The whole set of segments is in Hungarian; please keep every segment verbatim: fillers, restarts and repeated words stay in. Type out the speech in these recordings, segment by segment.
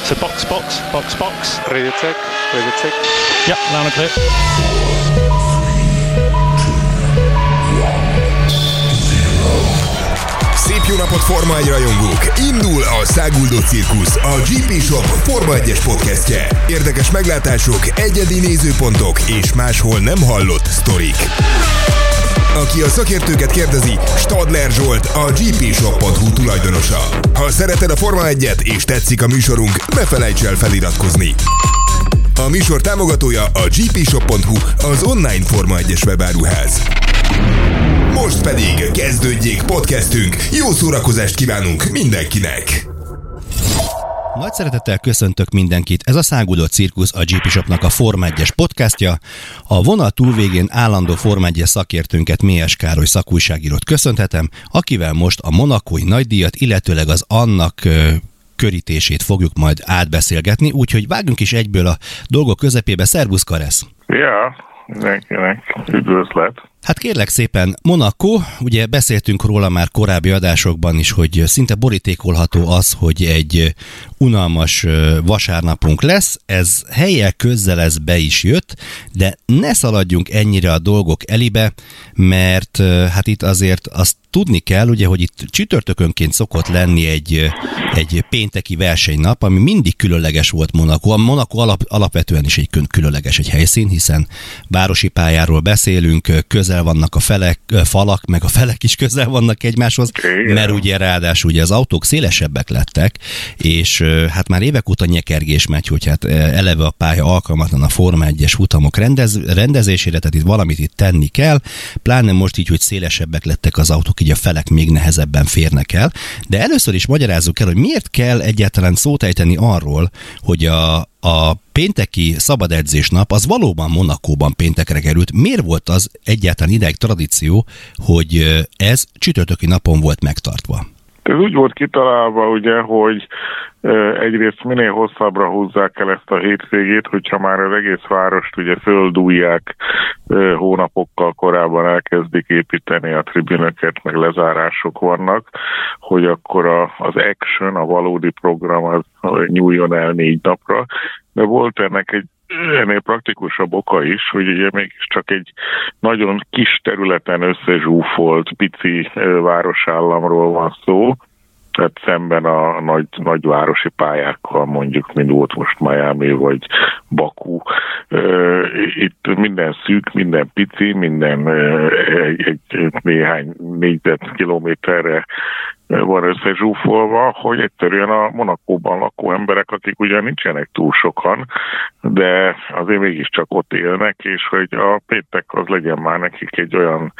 So box, box, box, box. Radio check, radio check. Yep, loud and clear. Szép jó napot, Forma egy rajongók! Indul a Száguldott Cirkusz, a gé pé Shop Forma egyes podcastje. Érdekes meglátások, egyedi nézőpontok és máshol nem hallott sztorik. Aki a szakértőket kérdezi, Stadler Zsolt, a gé pé shop pont hu tulajdonosa. Ha szereted a Forma egyet és tetszik a műsorunk, ne felejts el feliratkozni. A műsor támogatója a gé pé shop pont hu, az online Forma egyes webáruház. Most pedig kezdődjék podcastünk, jó szórakozást kívánunk mindenkinek! Nagy szeretettel köszöntök mindenkit, ez a Száguldott Cirkusz, a gé pé Shopnak a Forma egyes podcastja. A vonal túlvégén állandó Forma egyes szakértőnket, Méhes Károly szakújságírót köszönhetem, akivel most a monakói nagydíjat, illetőleg az annak körítését fogjuk majd átbeszélgetni, úgyhogy vágjunk is egyből a dolgok közepébe. Szervusz, Karesz! Ja, mindenkinek üdvözlet! Hát kérlek szépen, Monaco, ugye beszéltünk róla már korábbi adásokban is, hogy szinte borítékolható az, hogy egy unalmas vasárnapunk lesz, ez hellyel közel ez be is jött, de ne szaladjunk ennyire a dolgok elébe, mert hát itt azért azt tudni kell, ugye, hogy itt csütörtökönként szokott lenni egy, egy pénteki versenynap, ami mindig különleges volt Monaco. A Monaco alap, alapvetően is egy különleges egy helyszín, hiszen városi pályáról beszélünk, közel vannak a felek, falak, meg a felek is közel vannak egymáshoz, igen. Mert ugye ráadásul ugye az autók szélesebbek lettek, és hát már évek óta nyekergés megy, hogy hát eleve a pálya alkalmatlan a Forma egyes futamok rendez, rendezésére, tehát itt valamit itt tenni kell, pláne most így, hogy szélesebbek lettek az autók, így a felek még nehezebben férnek el, de először is magyarázzuk el, hogy miért kell egyáltalán szót ejteni arról, hogy a A pénteki szabadedzésnap az valóban Monacóban péntekre került. Miért volt az egyáltalán ideig tradíció, hogy ez csütörtöki napon volt megtartva? Ez úgy volt kitalálva, ugye, hogy egyrészt minél hosszabbra húzzák el ezt a hétvégét, hogyha már az egész várost ugye földújják, hónapokkal korábban elkezdik építeni a tribünöket, meg lezárások vannak, hogy akkor a, az action, a valódi program az nyúljon el négy napra, de volt ennek egy ennél praktikusabb oka is, hogy ugye mégiscsak egy nagyon kis területen összezsúfolt, pici városállamról van szó, tehát szemben a nagy, nagyvárosi pályákkal, mondjuk, mint volt most Miami vagy Baku. Itt minden szűk, minden pici, minden egy, egy néhány négyzetkilométerre van összezsúfolva, hogy egyszerűen a Monacóban lakó emberek, akik ugyan nincsenek túl sokan, de azért mégiscsak ott élnek, és hogy a péntek az legyen már nekik egy olyan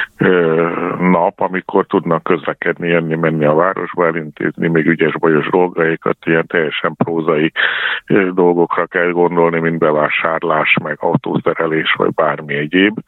ö, nap, amikor tudnak közlekedni, jönni, menni a városba, elintézni még ügyes-bajos dolgaikat, ilyen teljesen prózai ö, dolgokra kell gondolni, mint bevásárlás, meg autószerelés, vagy bármi egyéb.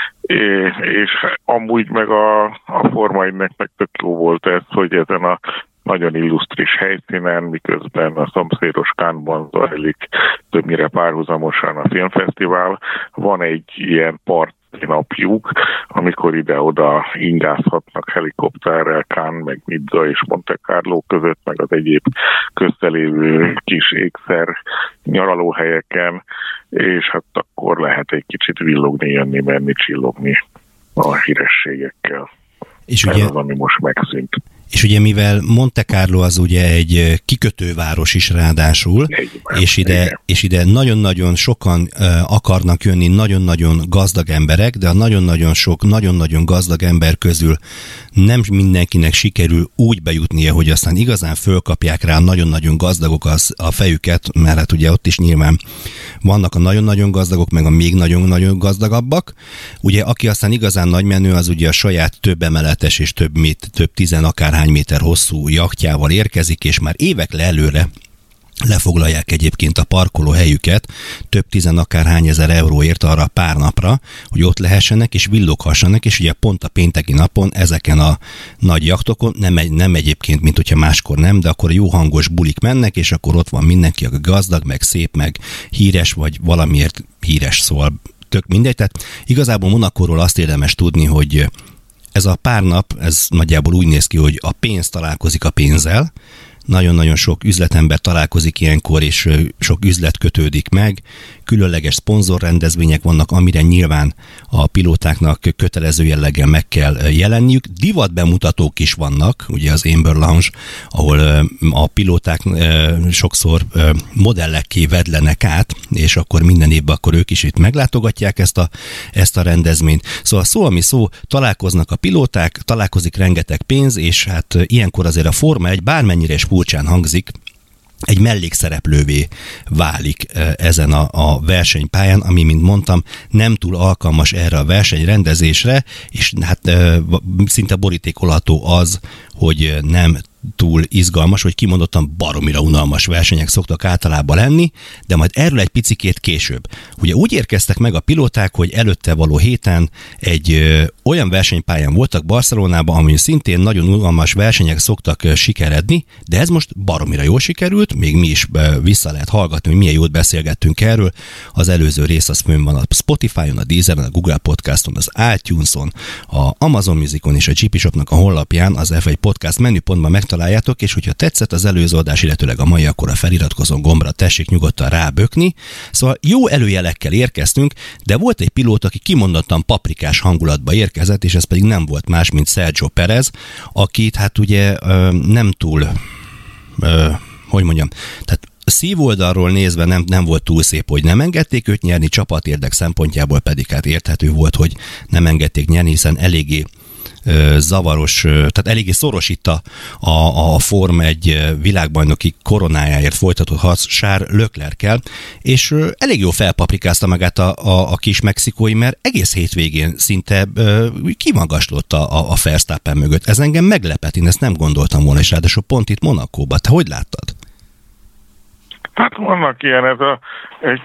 É, és amúgy meg a, a Forma egynek meg tök jó volt ez, hogy ezen a nagyon illusztris helyszínen, miközben a szomszédos Cannes-ban zajlik többnyire párhuzamosan a filmfesztivál, van egy ilyen parti napjuk, amikor ide-oda ingázhatnak helikopterrel Cannes, meg Nizza és Monte Carlo között, meg az egyéb köztelévő kis ékszer nyaralóhelyeken, és hát akkor lehet egy kicsit villogni, jönni, menni, csillogni a hírességekkel. És ez ugye, az, ami most megszűnt. És ugye mivel Monte Carlo az ugye egy kikötőváros is ráadásul, Egyben, és ide, és ide nagyon-nagyon sokan uh, akarnak jönni, nagyon-nagyon gazdag emberek, de a nagyon-nagyon sok, nagyon-nagyon gazdag ember közül nem mindenkinek sikerül úgy bejutnia, hogy aztán igazán fölkapják rá nagyon-nagyon gazdagok az, a fejüket, mert hát ugye ott is nyilván vannak a nagyon-nagyon gazdagok, meg a még nagyon-nagyon gazdagabbak. Ugye aki aztán igazán nagymenő, az ugye a saját több emeletes és több, több tizen akár hány méter hosszú jachtjával érkezik, és már évekre előre lefoglalják egyébként a parkoló helyüket több tizen akárhány ezer euróért arra pár napra, hogy ott lehessenek és villoghassanak, és ugye pont a pénteki napon ezeken a nagy jachtokon, nem, nem egyébként, mint hogyha máskor nem, de akkor jó hangos bulik mennek, és akkor ott van mindenki, aki gazdag, meg szép, meg híres, vagy valamiért híres, szóval tök mindegy. Tehát igazából Monacóról azt érdemes tudni, hogy ez a pár nap, ez nagyjából úgy néz ki, hogy a pénz találkozik a pénzzel, nagyon-nagyon sok üzletember találkozik ilyenkor, és sok üzlet kötődik meg, különleges szponzorrendezvények vannak, amire nyilván a pilótáknak kötelező jelleggel meg kell jelenniük. Divat bemutatók is vannak, ugye az Amber Lounge, ahol a pilóták sokszor modellekké vedlenek át, és akkor minden évben akkor ők is itt meglátogatják ezt a, ezt a rendezvényt. Szóval szó, ami szó, találkoznak a pilóták, találkozik rengeteg pénz, és hát ilyenkor azért a Forma egy bármennyire is furcsán hangzik, egy mellékszereplővé válik ezen a, a versenypályán, ami, mint mondtam, nem túl alkalmas erre a versenyrendezésre, és hát szinte borítékolható az, hogy nem túl izgalmas, hogy kimondottan baromira unalmas versenyek szoktak általában lenni, de majd erről egy picikét később. Ugye úgy érkeztek meg a pilóták, hogy előtte való héten egy ö, olyan versenypályán voltak Barcelonában, amin szintén nagyon unalmas versenyek szoktak ö, sikeredni, de ez most baromira jól sikerült, még mi is ö, vissza lehet hallgatni, hogy milyen jót beszélgettünk erről. Az előző rész az fönn van a Spotify-on, a Deezeren, a Google Podcaston, az iTunes-on, a Amazon Musicon és a gé pé Shopnak a honlapján az ef egy Podcast menüpontban megtaláljátok, és hogyha tetszett az előző adás, illetőleg a mai, akkor a feliratkozó gombra tessék nyugodtan rábökni. Szóval jó előjelekkel érkeztünk, de volt egy pilóta, aki kimondottan paprikás hangulatba érkezett, és ez pedig nem volt más, mint Sergio Perez, akit hát ugye nem túl, hogy mondjam, tehát szívoldalról nézve nem, nem volt túl szép, hogy nem engedték őt nyerni, csapatérdek szempontjából pedig hát érthető volt, hogy nem engedték nyerni, hiszen eléggé zavaros, tehát eléggé szoros itt a, a, a Forma egy világbajnoki koronájáért folytatott harc Charles Leclerc-kel, és elég jól felpaprikázta magát a, a, a kis mexikói, mert egész hétvégén szinte kimagaslott a, a Verstappen mögött. Ez engem meglepett, én ezt nem gondoltam volna, és ráadásul pont itt Monacóban. Te hogy láttad? Hát vannak ilyen, ez a, egy,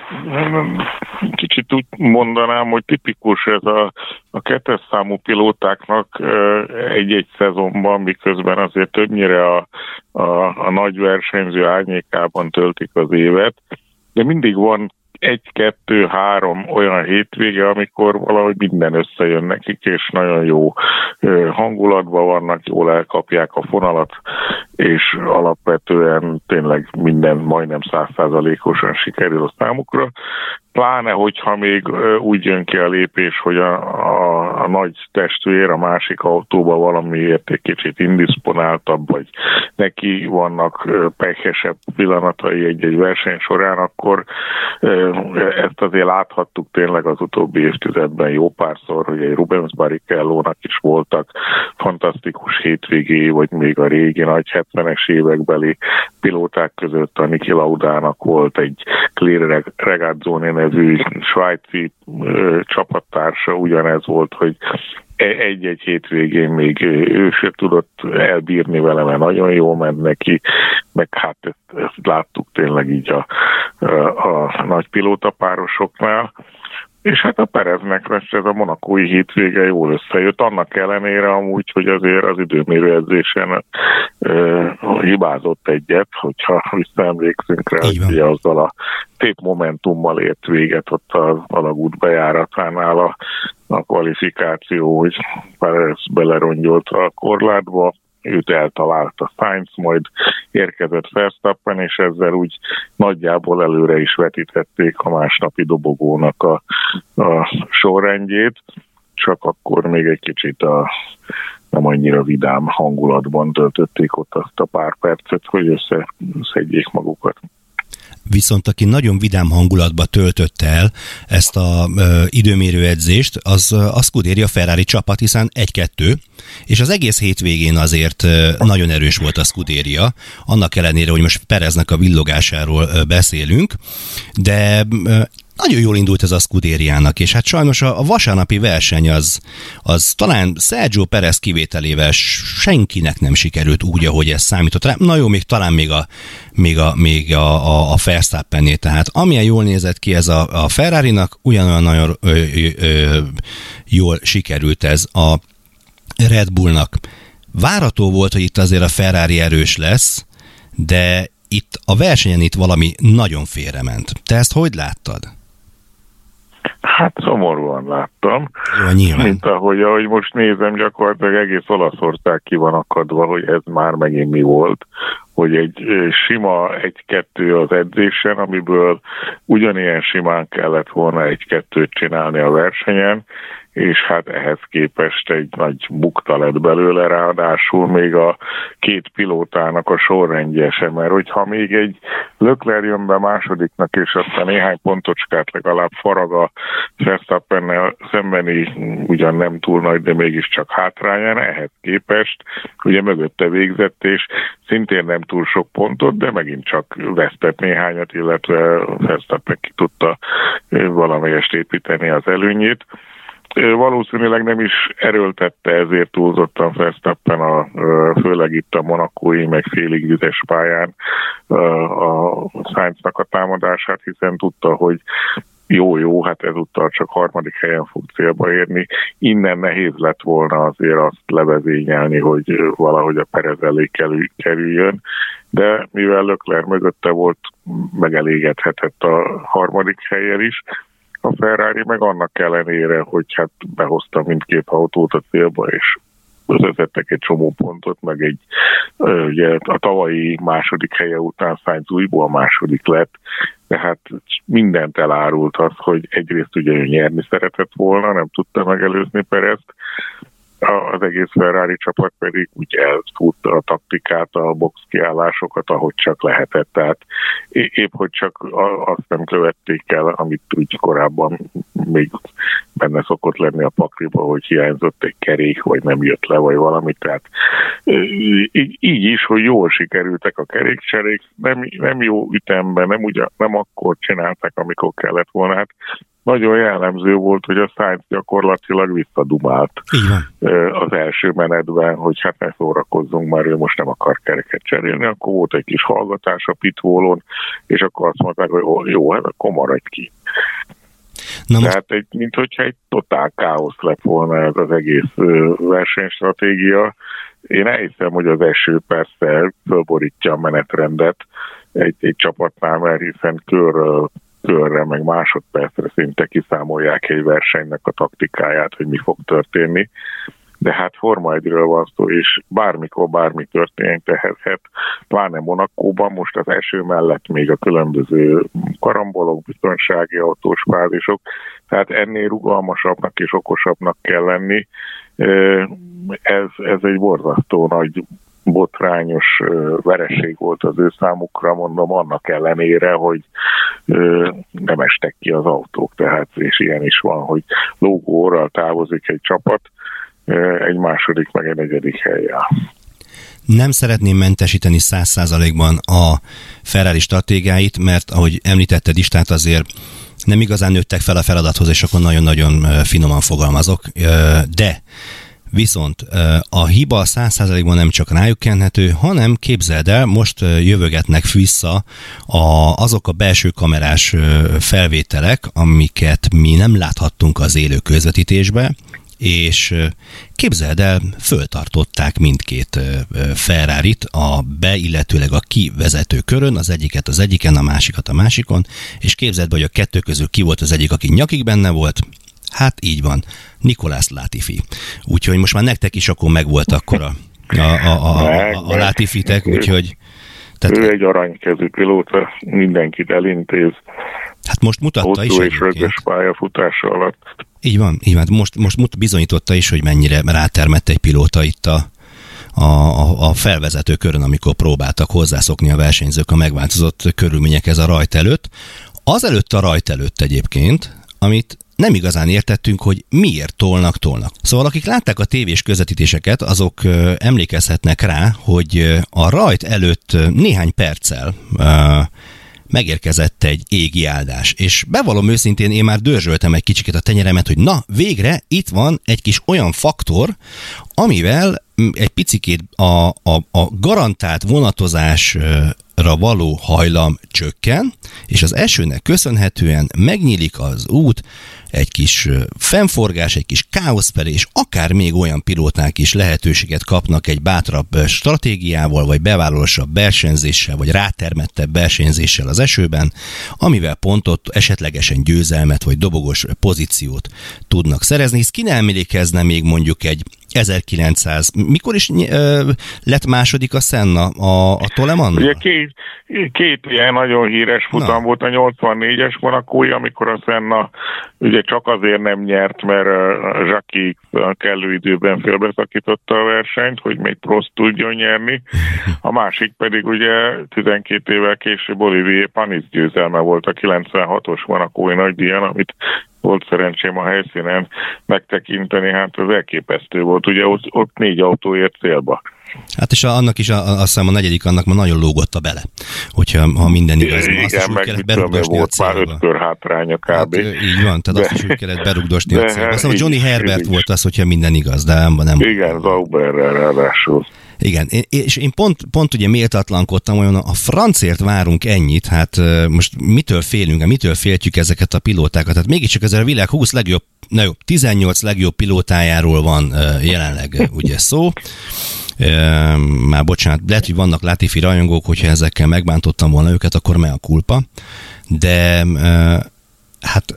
kicsit úgy mondanám, hogy tipikus ez a, a kettes számú pilótáknak egy-egy szezonban, miközben azért többnyire a, a, a nagy versenyző árnyékában töltik az évet, de mindig van egy, kettő, három olyan hétvége, amikor valahogy minden összejön nekik, és nagyon jó hangulatban vannak, jól elkapják a fonalat, és alapvetően tényleg minden majdnem száz százalékosan sikerül a számukra. Pláne, hogyha még úgy jön ki a lépés, hogy a, a, a nagy testvér a másik autóban valamiért egy kicsit indisponáltabb, vagy neki vannak pehesebb pillanatai egy-egy verseny során, akkor ezt azért láthattuk tényleg az utóbbi évtizedben jó párszor, hogy egy Rubens Barrichello-nak is voltak fantasztikus hétvégéi, vagy még a régi nagy hetvenes évekbeli pilóták között a Niki Laudának volt egy Claire Regazzoni nevű svájci ö, csapattársa, ugyanez volt, hogy egy-egy hétvégén még ő se tudott elbírni vele, mert nagyon jól ment neki, meg hát ezt, ezt láttuk tényleg így a, a, a nagy pilótapárosoknál. És hát a Pereznek lesz ez a monacói hétvége jól összejött, annak ellenére amúgy, hogy azért az időmérő edzésen ö, hibázott egyet, hogyha visszaemlékszünk rá, hogy azzal a szép momentummal ért véget ott az alagút bejáratánál a, a kvalifikáció, hogy Perez belerongyolta a korlátba, őt eltalálta Sainz, majd érkezett Verstappen, és ezzel úgy nagyjából előre is vetítették a másnapi dobogónak a, a sorrendjét, csak akkor még egy kicsit a nem annyira vidám hangulatban töltötték ott azt a pár percet, hogy összeszedjék magukat. Viszont aki nagyon vidám hangulatba töltötte el ezt a ö, időmérő edzést, az a Scuderia Ferrari csapat, hiszen egy-kettő, és az egész hétvégén azért ö, nagyon erős volt a Scuderia, annak ellenére, hogy most Pereznek a villogásáról ö, beszélünk, de ö, nagyon jól indult ez a Scuderiának, és hát sajnos a, a vasárnapi verseny az, az talán Sergio Perez kivételével senkinek nem sikerült úgy, ahogy ez számított rá. Na jó, még talán még a, még a, még a, a, a Verstappennél, tehát amilyen jól nézett ki ez a, a Ferrarinak, ugyanolyan nagyon ö, ö, ö, jól sikerült ez a Red Bullnak. Várható volt, hogy itt azért a Ferrari erős lesz, de itt a versenyen itt valami nagyon félrement. Te ezt hogy láttad? Hát szomorúan láttam, Jó, mint ahogy, ahogy most nézem, gyakorlatilag egész Olaszország ki van akadva, hogy ez már megint mi volt, hogy egy sima egy-kettő az edzésen, amiből ugyanilyen simán kellett volna egy-kettőt csinálni a versenyen, és hát ehhez képest egy nagy bukta lett belőle, ráadásul még a két pilótának a sorrendje sem, mert hogyha még egy Leclerc jön be másodiknak, és aztán néhány pontocskát legalább farag a Verstappennel szembeni, ugyan nem túl nagy, de mégiscsak hátrányán, ehhez képest ugye mögötte végzett, és szintén nem túl sok pontot, de megint csak vesztett néhányat, illetve Verstappen ki tudta valamelyest építeni az előnyét. Valószínűleg nem is erőltette ezért túlzottan Verstappen, a, főleg itt a monakói, meg félig vizes pályán a Sainznak a támadását, hiszen tudta, hogy jó-jó, hát ezúttal csak harmadik helyen fog célba érni. Innen nehéz lett volna azért azt levezényelni, hogy valahogy a Perez elé kerüljön, de mivel Leclerc mögötte volt, megelégedhetett a harmadik helyen is. A Ferrari meg annak ellenére, hogy hát behozta mindkét autót a célba, és vezettek egy csomó pontot, meg egy ugye, a tavalyi második helye után Sainz újból második lett, de hát mindent elárult az, hogy egyrészt ugye ő nyerni szeretett volna, nem tudta megelőzni Perezt, az egész Ferrari csapat pedig úgy elfutta a taktikát, a box kiállásokat, ahogy csak lehetett. Tehát épp, hogy csak azt nem követték el, amit úgy korábban még benne szokott lenni a pakliba, hogy hiányzott egy kerék, vagy nem jött le, vagy valami. Tehát így, így is, hogy jól sikerültek a kerékcserék, nem, nem jó ütemben, nem, ugyan, nem akkor csinálták, amikor kellett volna. Hát nagyon jellemző volt, hogy a Sainz gyakorlatilag visszadumált az első menetben, hogy hát ne szórakozzunk, már ő most nem akar kereket cserélni, akkor volt egy kis hallgatás a pitwallon, és akkor azt mondták, hogy jó, hát akkor maradj ki. Na most... Tehát egy, mint hogyha egy totál káosz lett volna ez az egész versenystratégia. Én elhiszem, hogy az eső persze fölborítja a menetrendet egy, egy csapatnál, mert hiszen körről körre, meg másodpercre szinte kiszámolják egy versenynek a taktikáját, hogy mi fog történni. De hát Forma egyről van szó, és bármikor bármi történhethet, pláne Monakóban, most az eső mellett még a különböző karambolok, biztonsági autós fázisok, tehát ennél rugalmasabbnak és okosabbnak kell lenni. Ez, ez egy borzasztó nagy botrányos vereség volt az ő számukra, mondom, annak ellenére, hogy nem estek ki az autók, tehát és ilyen is van, hogy lógóorral távozik egy csapat, egy második, meg egy negyedik helyen. Nem szeretném mentesíteni száz százalékban a Ferrari stratégiáit, mert ahogy említetted is, tehát azért nem igazán nőttek fel a feladathoz, és akkor nagyon-nagyon finoman fogalmazok, de viszont a hiba száz százalékban nem csak rájuk kenhető, hanem képzeld el, most jövögetnek vissza a, azok a belső kamerás felvételek, amiket mi nem láthattunk az élő közvetítésbe, és képzeld el, föltartották mindkét Ferrarit a be, illetőleg a kivezető körön, az egyiket az egyiken, a másikat a másikon, és képzeld be, hogy a kettő közül ki volt az egyik, aki nyakig benne volt. Hát így van, Nicolas Latifi. Úgyhogy most már nektek is akkor megvolt akkor a, a, a, a, a, a Latifitek, úgyhogy... Tehát, ő egy aranykezű pilóta, mindenkit elintéz. Hát most mutatta hosszú is. és rögös pályafutása alatt. Így van, így van. Most, most bizonyította is, hogy mennyire rátermett egy pilóta itt a, a, a felvezető körön, amikor próbáltak hozzászokni a versenyzők a megváltozott körülményekhez a rajt előtt. Azelőtt a rajt előtt egyébként, amit nem igazán értettünk, hogy miért tolnak, tolnak. Szóval akik látták a tévés közvetítéseket, azok emlékezhetnek rá, hogy a rajt előtt néhány perccel megérkezett egy égi áldás. És bevallom őszintén, én már dörzsöltem egy kicsit a tenyeremet, hogy na, végre itt van egy kis olyan faktor, amivel egy picikét a, a, a garantált vonatozásra való hajlam csökken, és az esőnek köszönhetően megnyílik az út, egy kis fennforgás, egy kis káoszperi, és akár még olyan pilóták is lehetőséget kapnak egy bátrabb stratégiával, vagy bevállalósabb versenyzéssel, vagy rátermettebb versenyzéssel az esőben, amivel pontot, esetlegesen győzelmet, vagy dobogos pozíciót tudnak szerezni. Hisz ki nem emlékezne még mondjuk egy ezerkilencszáz, mikor is ö, lett második a Senna a, a Tolemann? Ugye két, két ilyen nagyon híres futam Na. volt, a nyolcvannégyes Monacói, amikor a Senna ugye csak azért nem nyert, mert a Jackie kellő időben félbeszakította a versenyt, hogy még Prost tudjon nyerni. A másik pedig ugye tizenkét évvel később Olivier Panis győzelme volt a kilencvenhatos Monacói nagydíjon, amit volt szerencsém a helyszínen megtekinteni, hát az elképesztő volt. Ugye ott, ott négy autó ért célba. Hát és a, annak is, a, azt hiszem a negyedik annak ma nagyon lógott a bele, hogyha ha minden igaz. Igen, azt is úgy meg kellett berugdosni volt a célba. Már ötkör hátránya kb. Hát, így van, tehát de, azt is úgy kellett berugdosni a célba. Azt mondom, Johnny így, Herbert így. volt az, hogyha minden igaz, de nem. nem igen, Zauberrel ráadásul. Igen, és én pont, pont ugye méltatlankodtam, olyan a francért várunk ennyit, hát most mitől félünk, mitől féltjük ezeket a pilótákat? Hát mégiscsak ez a világ húsz legjobb, na jó, tizennyolc legjobb pilótájáról van jelenleg ugye szó. Már bocsánat, lehet, hogy vannak Latifi rajongók, hogyha ezekkel megbántottam volna őket, akkor me a culpa. De hát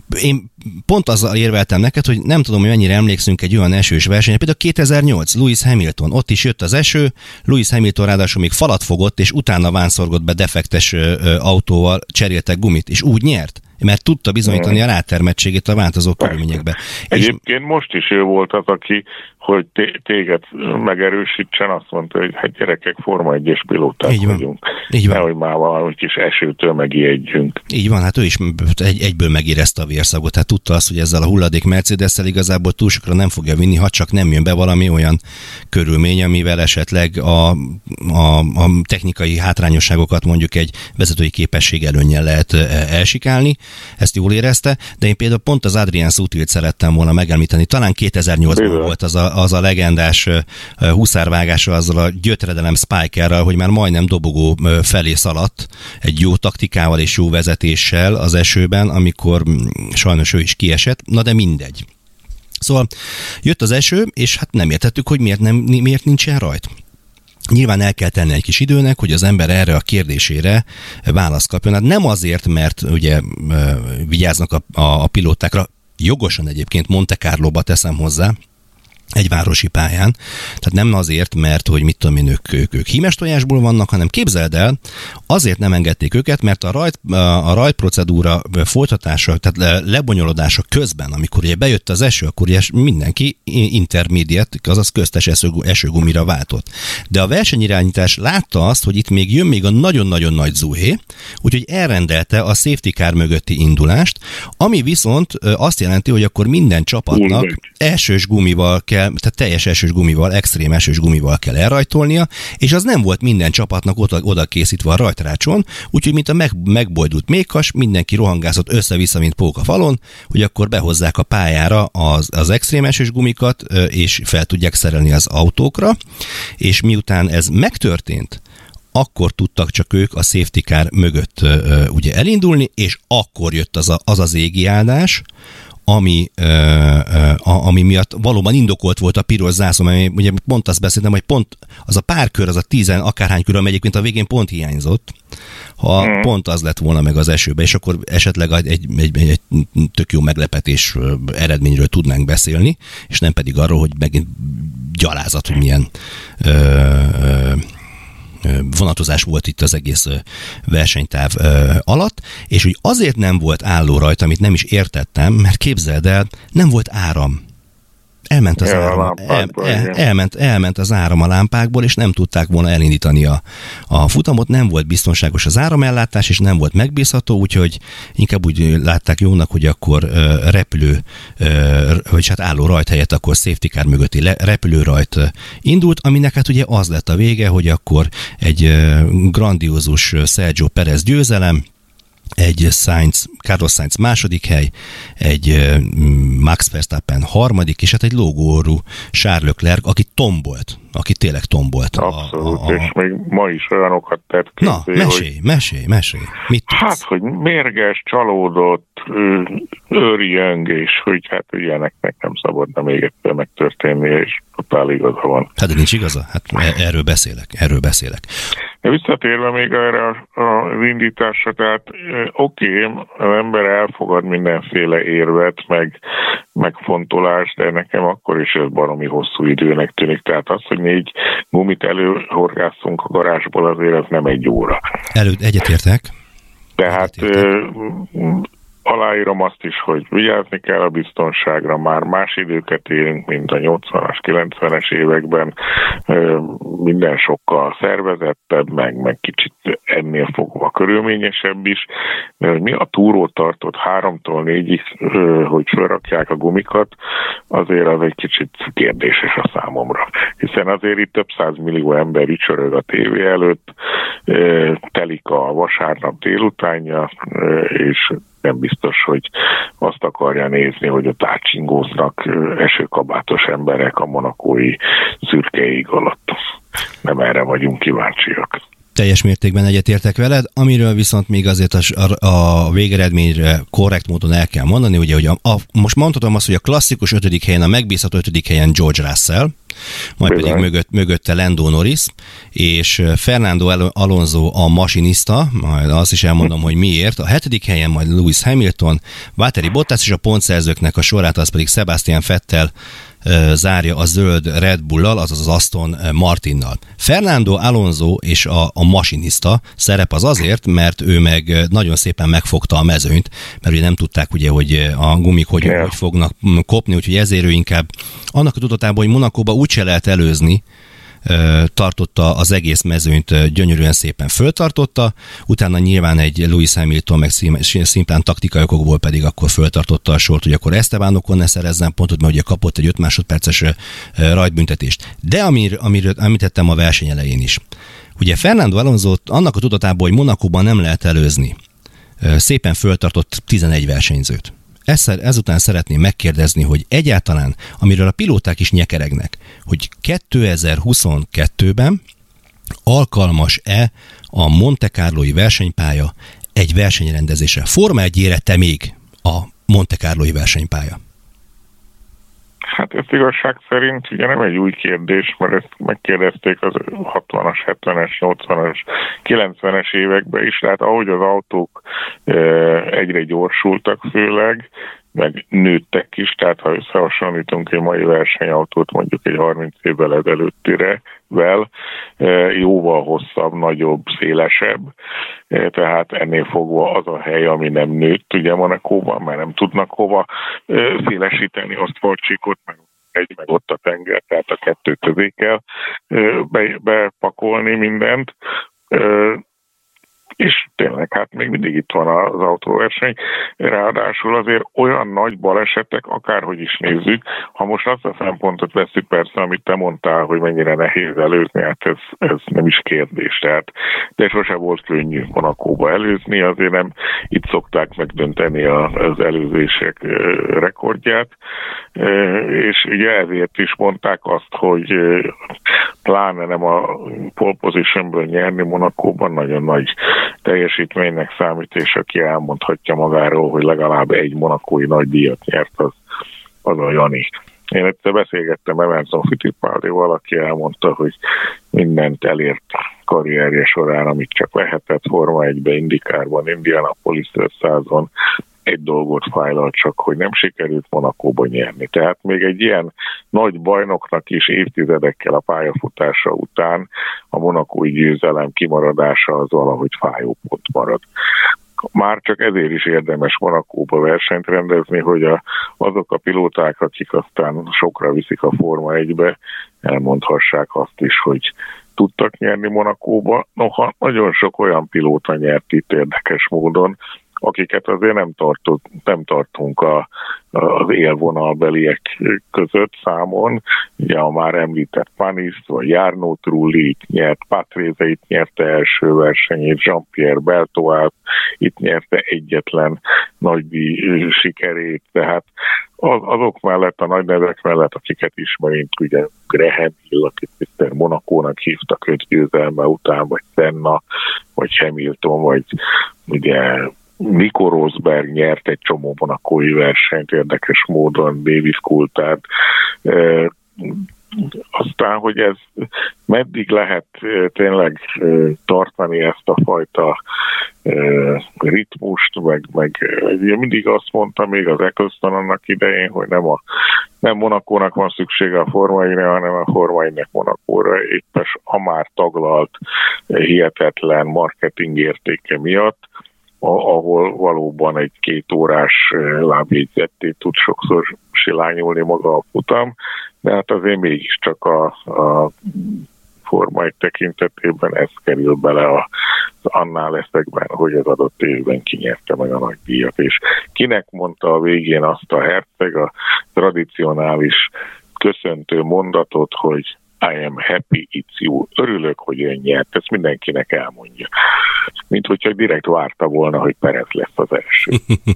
én pont azzal érveltem neked, hogy nem tudom, hogy mennyire emlékszünk egy olyan esős versenyre. Például kétezer-nyolc, Lewis Hamilton, ott is jött az eső, Lewis Hamilton ráadásul még falat fogott, és utána vánszorgott be defektes autóval, cseréltek gumit, és úgy nyert, mert tudta bizonyítani a rátermettségét a változó körülményekbe. Egyébként és... most is ő volt az, aki, hogy téged megerősítsen, azt mondta, hogy hát gyerekek, Forma egyes pilóták így van. vagyunk. Így van. Nehogy már valami kis esőtől megijedjünk. Így van, hát ő is egy, egyből megérezte a vérszagot, tehát tudta azt, hogy ezzel a hulladék Mercedes-szel igazából túl sokra nem fogja vinni, ha csak nem jön be valami olyan körülmény, amivel esetleg a, a, a technikai hátrányosságokat mondjuk egy vezetői képesség előnnyel lehet elsikálni. Ezt jól érezte, de én például pont az Adrian Sutilt szerettem volna megemlíteni. Talán kétezer-nyolcban volt az a, az a legendás huszárvágása azzal a gyötredelem Spikerrel, hogy már majdnem dobogó felé szaladt egy jó taktikával és jó vezetéssel az esőben, amikor sajnos ő is kiesett, na de mindegy. Szóval jött az eső, és hát nem értettük, hogy miért, nem, miért nincsen rajt. Nyilván el kell tenni egy kis időnek, hogy az ember erre a kérdésére választ kapjon. Hát nem azért, mert ugye vigyáznak a, a, a pilótákra, jogosan egyébként Monte Carlóba teszem hozzá, egy városi pályán. Tehát nem azért, mert hogy mit tudom én, ők, ők, ők hímes tojásból vannak, hanem képzeld el, azért nem engedték őket, mert a, rajt, a rajtprocedúra folytatása, tehát lebonyolodása közben, amikor ugye bejött az eső, akkor ugye mindenki intermediate, azaz köztes eső, esőgumira váltott. De a versenyirányítás látta azt, hogy itt még jön még a nagyon-nagyon nagy zuhé, úgyhogy elrendelte a safety car mögötti indulást, ami viszont azt jelenti, hogy akkor minden csapatnak esős gumival kell, tehát teljes esős gumival, extrém esős gumival kell elrajtolnia, és az nem volt minden csapatnak oda, oda készítve a rajtrácson, úgyhogy mint a meg, megbojdult mékas, mindenki rohangászott össze-vissza, mint póka falon, hogy akkor behozzák a pályára az, az extrém esős gumikat, és fel tudják szerelni az autókra, és miután ez megtörtént, akkor tudtak csak ők a safety car mögött ugye elindulni, és akkor jött az a, az, az égiáldás, ami, ö, ö, ami miatt valóban indokolt volt a piros zászló, mert ugye pont azt beszéltem, hogy pont az a pár kör, az a tizen akárhány kör, amely egyébként a végén pont hiányzott, ha hmm. pont az lett volna meg az esőbe, és akkor esetleg egy, egy, egy, egy tök jó meglepetés eredményről tudnánk beszélni, és nem pedig arról, hogy megint gyalázat, hogy milyen ö, ö, vonatozás volt itt az egész versenytáv alatt, és hogy azért nem volt álló rajta, amit nem is értettem, mert képzeld el, nem volt áram. Elment az, áram, el, el, elment, elment az áram a lámpákból, és nem tudták volna elindítani a, a futamot, nem volt biztonságos az áramellátás, és nem volt megbízható, úgyhogy inkább úgy látták jónak, hogy akkor uh, repülő, uh, vagy hát álló rajt helyett akkor safety car mögötti le, repülőrajt uh, indult, aminek hát ugye az lett a vége, hogy akkor egy uh, grandiózus Sergio Perez győzelem, egy Sainz, Carlos Sainz második hely, egy Max Verstappen harmadik, és hát egy lógóorú Charles Leclerc, aki tombolt, aki tényleg tombolt. Abszolút, a, a, a... és még ma is olyanokat tett ki. Na, mesélj, hogy... mesélj, mesélj. Mit tudsz? Hát, hogy mérges, csalódott, őrjöng, és hogy hát ilyeneknek nem szabadna még egyszer megtörténni, és totál igaza van. Hát de nincs igaza? Hát erről beszélek, erről beszélek. De visszatérve még erre az indításra, tehát oké, okay, az ember elfogad mindenféle érvet, meg megfontolást, de nekem akkor is ez baromi hosszú időnek tűnik. Tehát az, hogy négy gumit előhorgászunk a garázsból, azért ez nem egy óra. Előtt egyetértek. Tehát aláírom azt is, hogy vigyázni kell a biztonságra, már más időket élünk, mint a nyolcvanas, kilencvenes években, minden sokkal szervezettebb, meg, meg kicsit ennél fogva körülményesebb is, de hogy mi a túrót tartott háromtól négyig, hogy felrakják a gumikat, azért az egy kicsit kérdéses a számomra. Hiszen azért itt több százmillió ember ücsörög a tévé előtt, telik a vasárnap délutánja, és nem biztos, hogy azt akarja nézni, hogy ott átcsingóznak esőkabátos emberek a monakói szürke ég alatt. Nem erre vagyunk kíváncsiak. Teljes mértékben egyetértek veled, amiről viszont még azért a, a végeredményre korrekt módon el kell mondani, ugye, hogy a, a, most mondhatom azt, hogy a klasszikus ötödik helyen, a megbízható ötödik helyen George Russell, majd Bizony. pedig mögött, mögötte Lando Norris, és Fernando Alonso a masinista, majd azt is elmondom, hogy miért, a hetedik helyen majd Lewis Hamilton, Valtteri Bottas, és a pontszerzőknek a sorát az pedig Sebastian Vettel zárja a zöld Red Bull-lal, azaz az Aston Martinnal. Fernando Alonso és a, a masinista szerep az azért, mert ő meg nagyon szépen megfogta a mezőnyt, mert ugye nem tudták, ugye, hogy a gumik hogy, yeah. hogy fognak kopni, úgyhogy ezért ő inkább annak a tudatában, hogy Monakóba úgyse lehet előzni, tartotta az egész mezőnyt, gyönyörűen szépen föltartotta, utána nyilván egy Lewis Hamilton meg szimplán taktikai okokból pedig akkor föltartotta a sort, hogy akkor Esteban Ocon ne szerezzen pontot, mert ugye kapott egy öt másodperces rajtbüntetést. De amir, amiről említettem a verseny elején is. Ugye Fernando Alonso annak a tudatában, hogy Monakóban nem lehet előzni, szépen föltartott tizenegy versenyzőt. Ezután szeretném megkérdezni, hogy egyáltalán, amiről a pilóták is nyekeregnek, hogy kétezer-huszonkettőben alkalmas-e a Monte Carlói versenypálya egy versenyrendezésre? Forma egyére te még a Monte Carlói versenypálya? Hát ez igazság szerint ugye nem egy új kérdés, mert ezt megkérdezték az hatvanas, hetvenes, nyolcvanas, kilencvenes években is, tehát ahogy az autók egyre gyorsultak főleg, meg nőttek is, tehát ha összehasonlítunk egy mai versenyautót mondjuk egy harminc évvel ezelőttire, vel, jóval hosszabb, nagyobb, szélesebb, tehát ennél fogva az a hely, ami nem nőtt ugye Monakóban, mert nem tudnak hova szélesíteni aszfaltcsíkot, meg egy, meg ott a tenger, tehát a kettő közé kell bepakolni mindent, és tényleg, hát még mindig itt van az autóverseny, ráadásul azért olyan nagy balesetek, akárhogy is nézzük, ha most azt a szempontot veszük persze, amit te mondtál, hogy mennyire nehéz előzni, hát ez, ez nem is kérdés, tehát, de sose volt könnyű Monakóba előzni, azért nem itt szokták megdönteni az előzések rekordját, és ugye ezért is mondták azt, hogy pláne nem a pole positionből nyerni Monakóban nagyon nagy teljesítménynek számít, és aki elmondhatja magáról, hogy legalább egy monakói nagy díjat nyert, az, az a Jani. Én egyszer beszélgettem Emerson Fittipaldival, aki elmondta, hogy mindent elért karrierje során, amit csak lehetett, Forma egyben, Indikárban, Indianapolis ötszázon, egy dolgot fájlalt csak, hogy nem sikerült Monakóba nyerni. Tehát még egy ilyen nagy bajnoknak is évtizedekkel a pályafutása után a monakói győzelem kimaradása az valahogy fájó pont marad. Már csak ezért is érdemes Monakóba versenyt rendezni, hogy a, azok a pilóták, akik aztán sokra viszik a Forma egybe, elmondhassák azt is, hogy tudtak nyerni Monakóba. Noha nagyon sok olyan pilóta nyert itt érdekes módon, akiket azért nem, tartott, nem tartunk a, az élvonalbeliek között számon. Ugye a már említett Panis, vagy Jarno Trulli itt nyert, Patrese itt nyerte első versenyét, Jean-Pierre Beltoise itt nyerte egyetlen nagydíj sikerét, tehát az, azok mellett, a nagy nevek mellett, akiket ismerünk, ugye Graham Hill, akit miszter Monacónak hívtak öt győzelme után, vagy Senna, vagy Hamilton, vagy ugye Nico Rosberg nyert egy csomó monacói versenyt érdekes módon, Davis Coulthard. E, aztán, hogy ez meddig lehet e, tényleg e, tartani ezt a fajta e, ritmust, meg, meg e, mindig azt mondta még az Eccleston annak idején, hogy nem a nem Monacónak van szüksége a Forma egyre, hanem a Forma egynek Monacóra, éppen a már taglalt hihetetlen marketing értéke miatt, ahol valóban egy két órás lábjegyzetté tud sokszor silányulni maga a futam, de hát azért mégiscsak a, a Forma egy tekintetében ez kerül bele az annál leszekben, hogy az adott évben kinyerte meg a nagy díjat. És kinek mondta a végén azt a herceg, a tradicionális köszöntő mondatot, hogy I am happy it's you. Örülök, hogy ön nyert. Ezt mindenkinek elmondja. Mint hogyha direkt várta volna, hogy Perez lesz az első.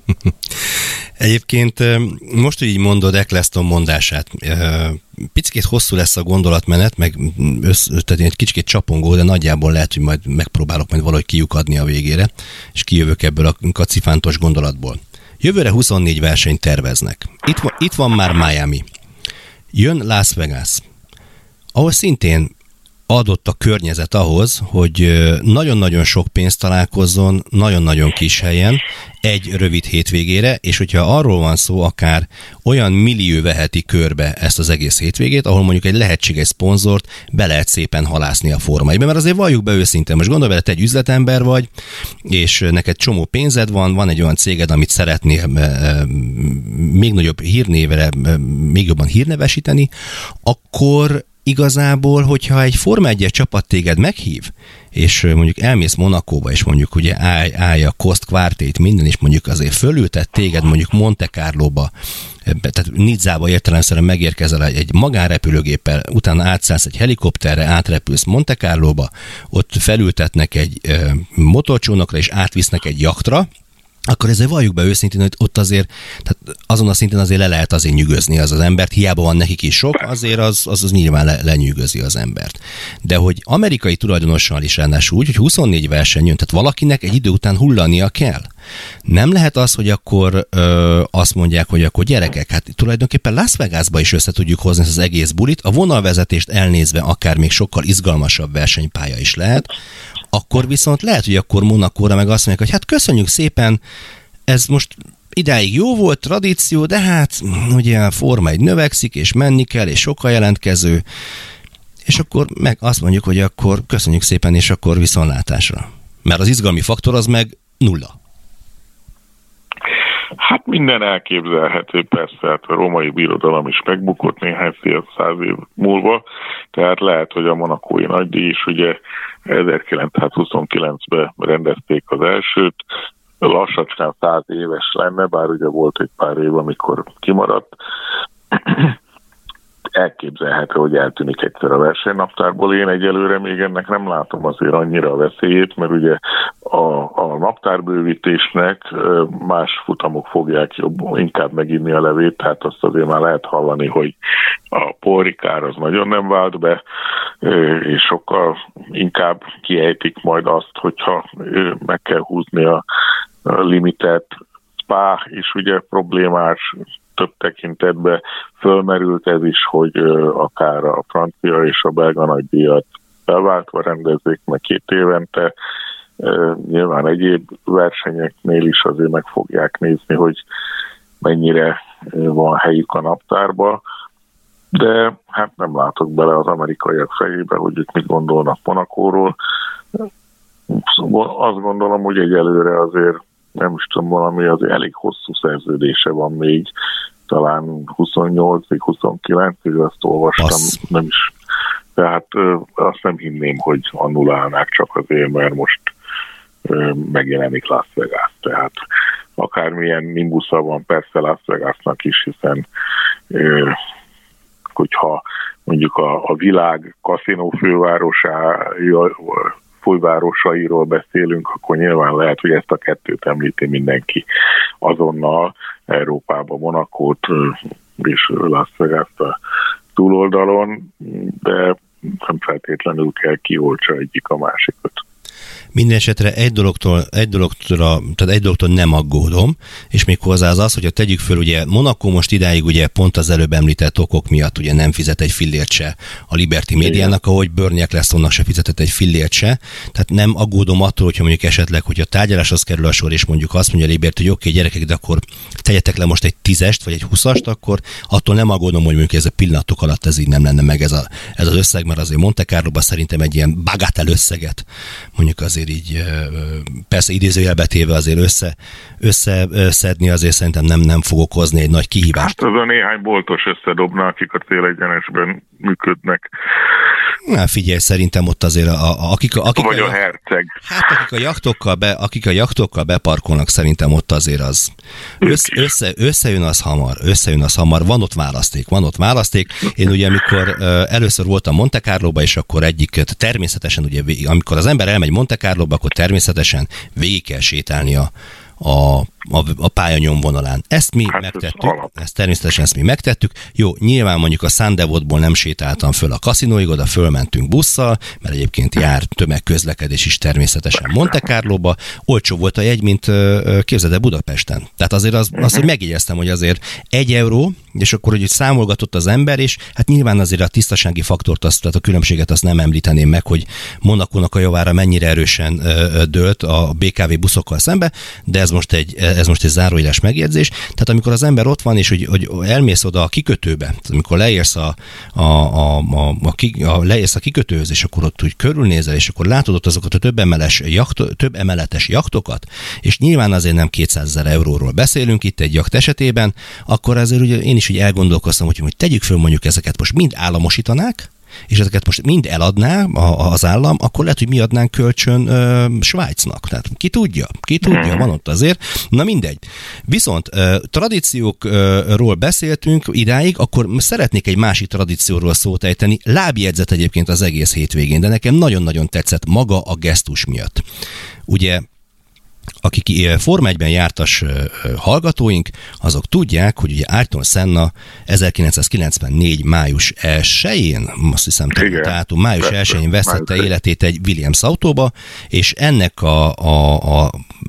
Egyébként most, hogy így mondod Eccleston mondását, picit hosszú lesz a gondolatmenet, meg össz, tehát egy kicsit csapongó, de nagyjából lehet, hogy majd megpróbálok majd valahogy kiukadni a végére, és kijövök ebből a kacifántos gondolatból. Jövőre huszonnégy versenyt terveznek. Itt van, itt van már Miami. Jön Las Vegas, ahol szintén adott a környezet ahhoz, hogy nagyon-nagyon sok pénzt találkozzon, nagyon-nagyon kis helyen, egy rövid hétvégére, és hogyha arról van szó, akár olyan millió veheti körbe ezt az egész hétvégét, ahol mondjuk egy lehetséges szponzort be lehet szépen halászni a formáiba. Mert azért valljuk be őszintén, most gondolj vele, te egy üzletember vagy, és neked csomó pénzed van, van egy olyan céged, amit szeretnél még nagyobb hírnévre, még jobban hírnevesíteni, akkor igazából, hogyha egy Forma egyes csapat téged meghív, és mondjuk elmész Monacóba, és mondjuk ugye állj, állj a Cost Quartét minden, és mondjuk azért fölültet téged mondjuk Monte Carlóba, tehát Nizzába értelemszerűen megérkezel egy magánrepülőgéppel, utána átszállsz egy helikopterre, átrepülsz Monte Carlóba, ott felültetnek egy e, motorcsónakra, és átvisznek egy jaktra, akkor ezzel valljuk be őszintén, hogy ott azért, tehát azon a szinten azért le lehet azért nyűgözni az az embert, hiába van nekik is sok, azért az, az, az nyilván le, lenyűgözi az embert. De hogy amerikai tulajdonossal is ráadásul úgy, hogy huszonnégy verseny jön, tehát valakinek egy idő után hullania kell. Nem lehet az, hogy akkor ö, azt mondják, hogy akkor gyerekek, hát tulajdonképpen Las Vegasba is össze tudjuk hozni ezt az egész bulit, a vonalvezetést elnézve akár még sokkal izgalmasabb versenypálya is lehet, akkor viszont lehet, hogy akkor Monacóra meg azt mondják, hogy hát köszönjük szépen, ez most idáig jó volt, tradíció, de hát ugye a Forma egy növekszik, és menni kell, és sokkal jelentkező, és akkor meg azt mondjuk, hogy akkor köszönjük szépen, és akkor viszontlátásra. Mert az izgalmi faktor az meg nulla. Hát minden elképzelhető, persze, hát a római birodalom is megbukott néhány száz év múlva, tehát lehet, hogy a monacói nagydíj is ugye ezerkilencszázhuszonkilencben rendezték az elsőt, lassacskán száz éves lenne, bár ugye volt egy pár év, amikor kimaradt. Elképzelhető, hogy eltűnik egyszer a versenynaptárból. Én egyelőre még ennek nem látom azért annyira a veszélyét, mert ugye a, a naptárbővítésnek más futamok fogják jobb, inkább meginni a levét, tehát azt azért már lehet hallani, hogy a Paul Ricard az nagyon nem vált be, és sokkal inkább kiejtik majd azt, hogyha meg kell húzni a limitet. Spa is ugye problémás, több tekintetben fölmerült ez is, hogy akár a francia és a belga nagydíjat felváltva rendezzék meg két évente. Nyilván egyéb versenyeknél is azért meg fogják nézni, hogy mennyire van helyük a naptárba, de hát nem látok bele az amerikaiak fejébe, hogy ők mit gondolnak Monacóról. Azt gondolom, hogy egyelőre azért nem is tudom, valami azért elég hosszú szerződése van még, talán huszonnyolcig, huszonkilencig, azt olvastam, Passz. nem is. Tehát ö, azt nem hinném, hogy annulálnák csak azért, mert most ö, megjelenik Las Vegas. tehát akármilyen nimbusza van persze Las Vegasnak is, hiszen hogyha mondjuk a, a világ kaszinó fővárosáról, fővárosairól beszélünk, akkor nyilván lehet, hogy ezt a kettőt említi mindenki azonnal, Európában Monacót és Las Vegas-t a túloldalon, de nem feltétlenül kell kioltsa egyik a másikat. Mindenesetre egy dologtól, egy dologtól, tehát egy dologtól nem aggódom, és még hozzá az az, hogyha tegyük föl, ugye Monaco most idáig ugye pont az előbb említett okok miatt ugye nem fizet egy fillért se a Liberty médiának, ahogy Bernie Ecclestonnak se fizetett egy fillért se, tehát nem aggódom attól, hogyha mondjuk esetleg, hogy a tárgyaláshoz kerül a sor, és mondjuk azt mondja a Liberty, hogy oké, okay, gyerekek, de akkor tegyetek le most egy tízest, vagy egy huszast, akkor attól nem aggódom, hogy mondjuk ez a pillanatok alatt ez így nem lenne meg ez, a, ez az összeg, mert azért Monte Carlóban szerintem egy ilyen bagatell összeget mondjuk azért így persze idézőjelbe téve azért össze, összeszedni azért szerintem nem, nem fog okozni egy nagy kihívást. Hát az a néhány boltos összedobna, akik a célegyenesben működnek. Na figyelj, szerintem ott azért a, a, akik, a, akik vagy a, a herceg. Hát akik a jachtokkal, be, akik a jachtokkal beparkolnak, szerintem ott azért az össze, össze, összejön az hamar, összejön az hamar, van ott választék, van ott választék. Én ugye amikor uh, először voltam Monte Carlóba, és akkor egyik, természetesen ugye végig, amikor az ember elmegy Monte Carlóba, akkor természetesen végig kell sétálni a A, a, a pályanyomvonalán. Ezt mi hát megtettük, ez ezt természetesen ezt mi megtettük. Jó, nyilván mondjuk a Sandevotból nem sétáltam föl a kaszinóig, oda fölmentünk busszal, mert egyébként jár tömegközlekedés is természetesen Monte Carlóba. Olcsó volt a jegy, mint képzeld el Budapesten. Tehát azért az, azt, hogy megjegyeztem, hogy azért egy euró, és akkor hogy számolgatott az ember, és hát nyilván azért a tisztasági faktort, azt, tehát a különbséget azt nem említeném meg, hogy Monacónak a javára mennyire erősen dőlt a bé ká vé buszokkal szembe, de ez most egy, ez most egy zárójeles megjegyzés. Tehát amikor az ember ott van, és hogy, hogy elmész oda a kikötőbe, amikor leérsz a, a, a, a, a, a, leérsz a kikötőhöz, és akkor ott úgy körülnézel, és akkor látod ott azokat a több, emeles jachto, több emeletes jachtokat, és nyilván azért nem kétszázezer euróról beszélünk itt egy jacht esetében, akkor azért ugye én is úgy elgondolkoztam, hogy, hogy tegyük föl mondjuk ezeket most mind államosítanák, és ezeket most mind eladná az állam, akkor lehet, hogy mi adnánk kölcsön ö, Svájcnak. Tehát ki tudja, ki tudja, van ott azért. Na mindegy. Viszont ö, tradíciókról beszéltünk idáig, akkor szeretnék egy másik tradícióról szót ejteni. Lábjegyzet egyébként az egész hétvégén, de nekem nagyon-nagyon tetszett maga a gesztus miatt. Ugye akik Forma egyben jártas hallgatóink, azok tudják, hogy ugye Ayrton Senna ezerkilencszázkilencvennégy május elsején, azt hiszem, dátum, május elsején vesztette életét egy Williams autóba, és ennek a, a, a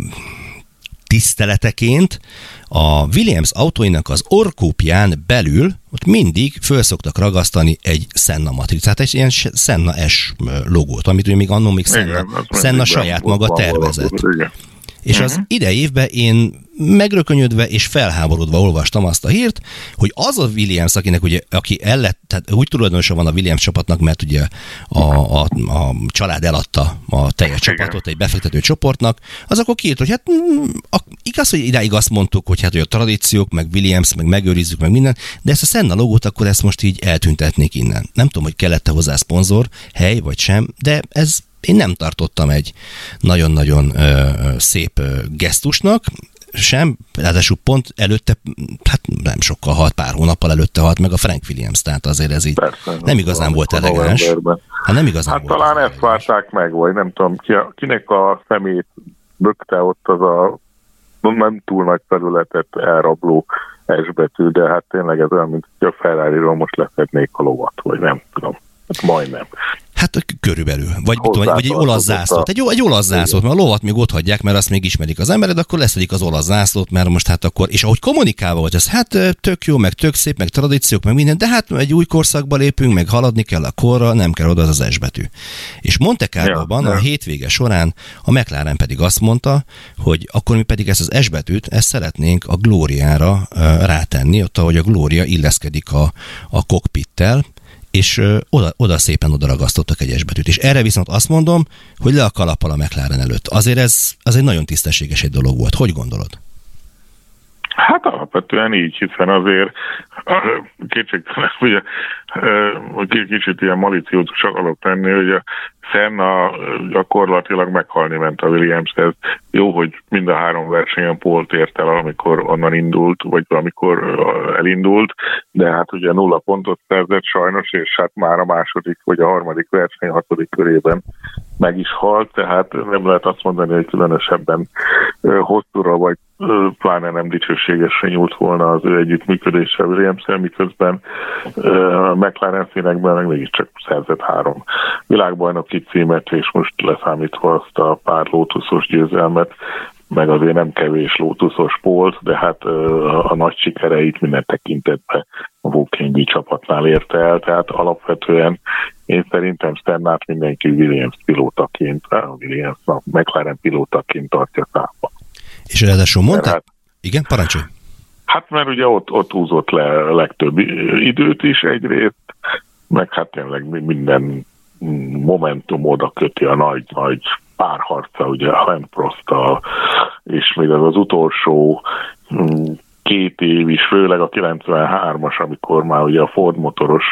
tiszteleteként a Williams autóinak az orkópján belül ott mindig föl szoktak ragasztani egy Senna matricát, egy ilyen Senna S logót, amit ugye még annól még Senna, Senna saját maga tervezett. És az uh-huh. idei évben én megrökönyödve és felháborodva olvastam azt a hírt, hogy az a Williams, akinek ugye, aki el lett, tehát úgy tulajdonosa van a Williams csapatnak, mert ugye a, a, a család eladta a teljes csapatot egy befektető csoportnak, az akkor kiírt, hogy hát a, igaz, hogy idáig azt mondtuk, hogy hát hogy a tradíciók, meg Williams, meg megőrizzük, meg minden, de ezt a Senna logót akkor ezt most így eltüntetnék innen. Nem tudom, hogy kellett-e hozzá szponzor, hely vagy sem, de ez én nem tartottam egy nagyon-nagyon ö, szép ö, gesztusnak, sem, ráadásul pont előtte, hát nem sokkal halt, pár hónappal előtte halt meg a Frank Williams, tehát azért ez így persze, nem igazán volt elegáns. Hát nem igazán hát volt talán ezt várták meg, vagy nem tudom, ki, kinek a szemét bökte ott az a nem túl nagy területet elrabló S betű, de hát tényleg ez olyan, mint hogy a Ferrari-ról most leszednék a lovat, vagy nem tudom. Hát majdnem. Hát körülbelül. Vagy, vagy, vagy egy olasz zászlót. Egy, egy olasz zászlót, mert a lovat még ott hagyják, mert azt még ismerik az embered, akkor leszedik az olasz zászlót, mert most hát akkor, és ahogy kommunikálva volt ez, hát tök jó, meg tök szép, meg tradíciók, meg minden, de hát egy új korszakba lépünk, meg haladni kell a korra, nem kell oda az az S betű. És Monte Carlóban ja, a ja. hétvége során a McLaren pedig azt mondta, hogy akkor mi pedig ezt az S betűt, ezt szeretnénk a Glóriára uh, rátenni, ott ahogy a Glória illeszkedik a, a kokpittel, és ö, oda, oda szépen oda ragasztottak egy S betűt. És erre viszont azt mondom, hogy le a kalappal a McLaren előtt. Azért ez az egy nagyon tisztességes egy dolog volt. Hogy gondolod? Hát alapvetően így, hiszen azért kétségtelen, ugye hogy kicsit ilyen maliciózus akarok tenni, hogy a Senna gyakorlatilag meghalni ment a Williamshez. Jó, hogy mind a három versenyen pólt ért el, amikor onnan indult, vagy amikor elindult, de hát ugye nulla pontot szerzett sajnos, és hát már a második vagy a harmadik verseny hatodik körében meg is halt, tehát nem lehet azt mondani, hogy különösebben hosszúra, vagy pláne nem dicsőségesre nyúlt volna az ő együttműködéssel Williams-el, miközben McLaren színekben meg mégiscsak szerzett három világbajnoki címet, és most leszámítva azt a pár lótuszos győzelmet, meg azért nem kevés lótuszos pólt, de hát a, a nagy sikereit minden tekintetben a Woking csapatnál érte el, tehát alapvetően én szerintem Stannát mindenki Williams pilótaként, a Williams a McLaren pilótaként tartja számba. És ráadásul mondta? Hát, igen, parancsolj. Hát mert ugye ott, ott húzott le a legtöbb időt is egyrészt, meg hát tényleg minden momentum oda köti a nagy-nagy párharca, ugye a Alain Prosttal, és még az az utolsó két év is, főleg a kilencvenhármas, amikor már ugye a Ford motoros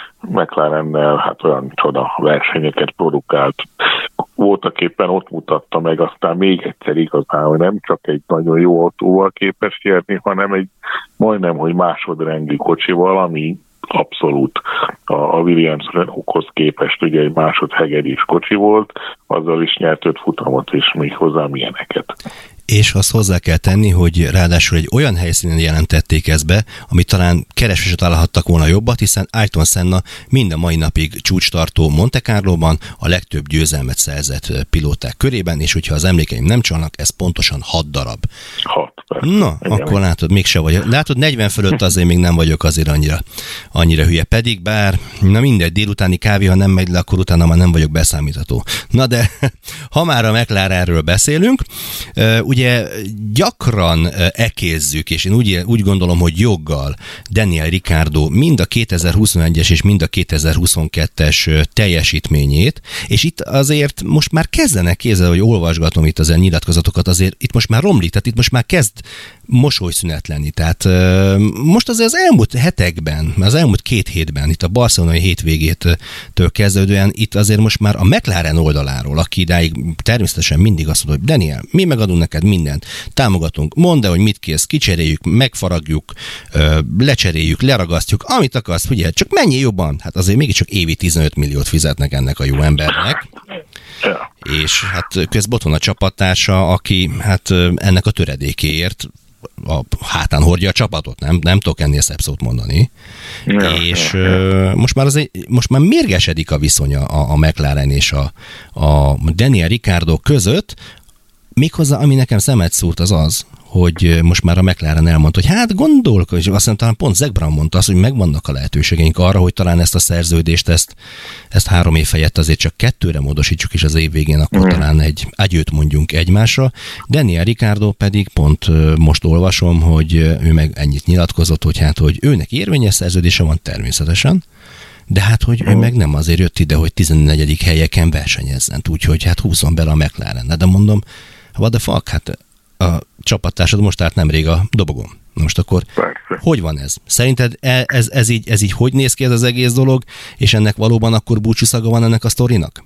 McLarennel hát olyan csoda versenyeket produkált. Voltak éppen ott mutatta meg aztán még egyszer igazán, hogy nem csak egy nagyon jó autóval képes nyerni, hanem egy majdnem, hogy másodrendű kocsival, ami abszolút a Williams-hoz képest ugye egy másodhegedűs kocsi volt, azzal is nyert öt futamot, és még hozzá milyeneket. És azt hozzá kell tenni, hogy ráadásul egy olyan helyszínen jelentették ezt be, amit talán keresve találhattak volna jobbat, hiszen Ayrton Senna mind a mai napig csúcstartó Monte Carlóban a legtöbb győzelmet szerzett pilóták körében, és hogyha az emlékeim nem csalnak, ez pontosan hat darab. Hat, persze. Na, igen, akkor látod, mégse vagy. Látod, negyven fölött azért még nem vagyok azért annyira, annyira hülye. Pedig bár, na mindegy, délutáni kávé, ha nem megy le, akkor utána már nem vagyok beszámítható. Na de, ha már a McLarenről beszélünk, ugye gyakran ekézzük, és én úgy, úgy gondolom, hogy joggal Daniel Ricciardo mind a kétezer-huszonegyes és mind a kétezer-huszonkettes teljesítményét, és itt azért most már kezdenek kézzel, hogy olvasgatom itt az nyilatkozatokat, azért itt most már romlik, tehát itt most már kezd mosolyszünet lenni. Tehát most azért az elmúlt hetekben, az elmúlt két hétben, itt a barcelonai hétvégétől kezdődően, itt azért most már a McLaren oldaláról, aki idáig természetesen mindig azt mondja, hogy Daniel, mi megadunk neked mindent, támogatunk, mondd el, hogy mit kész, kicseréljük, megfaragjuk, lecseréljük, leragasztjuk, amit akarsz, ugye, csak mennyi jobban? Hát azért mégiscsak évi tizenöt milliót fizetnek ennek a jó embernek. Ja. És hát közben ott van a csapattársa, aki hát ennek a töredékéért a hátán hordja a csapatot, nem, nem tudok ennél szebb szót mondani. Ja, és ja, ja. Most már azért, most már mérgesedik a viszonya a, a McLaren és a, a Daniel Ricciardo között, méghozzá, ami nekem szemet szúrt, az az, hogy most már a McLaren elmondta, hogy hát gondolkodj, és azt hiszem talán pont Zak Brown mondta azt, hogy megvannak a lehetőségeink arra, hogy talán ezt a szerződést, ezt, ezt három év helyett azért csak kettőre módosítsuk, és az év végén akkor mm. talán egy agyőt mondjunk egymásra. Daniel Ricciardo pedig pont most olvasom, hogy ő meg ennyit nyilatkozott, hogy hát, hogy őnek érvényes szerződése van természetesen, de hát, hogy ő meg nem azért jött ide, hogy tizennegyedik helyeken versenyezzen, úgyhogy hát húzzon bele a McLaren. De mondom, what the fuck, hát a csapattársad most állt nemrég a dobogón. Most akkor persze. Hogy van ez? Szerinted ez, ez, így, ez így hogy néz ki ez az egész dolog, és ennek valóban akkor búcsúszaga van ennek a sztorinak?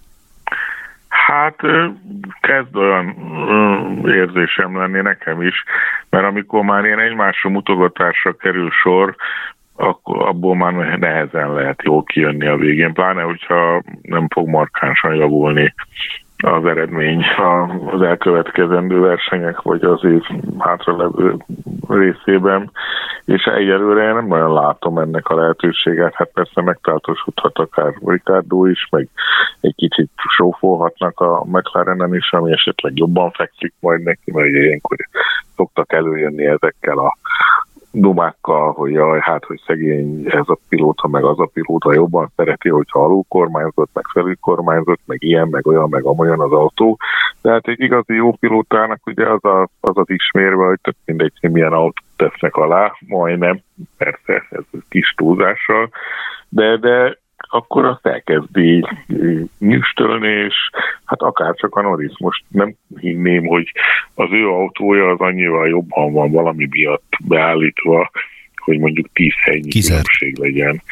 Hát kezd olyan érzésem lenni nekem is, mert amikor már ilyen egymásra mutogatásra kerül sor, akkor abból már nehezen lehet jól kijönni a végén, pláne hogyha nem fog markánsan javulni az eredmény az elkövetkezendő versenyek, vagy az év hátralevő részében, és egyelőre én nem nagyon látom ennek a lehetőséget, hát persze megtáltosodhat akár Ricciardo is, meg egy kicsit sófolhatnak a McLarenen is, ami esetleg jobban fekszik majd neki, mert ugye ilyenkor szoktak előjönni ezekkel a dumákkal, hogy jaj, hát, hogy szegény ez a pilóta, meg az a pilóta jobban szereti, hogyha alulkormányzott, meg felülkormányzott, meg ilyen, meg olyan, meg amolyan az autó. De hát egy igazi jó pilótának ugye az, a, az az ismérve, hogy tök mindegy, hogy milyen autót tesznek alá, majdnem, persze, ez kis túlzással, de, de akkor azt elkezdi nyüstölni, és hát akár csak a Norris. Most nem hinném, hogy az ő autója az annyival jobban van valami miatt beállítva, hogy mondjuk tíz helynyi különbség legyen.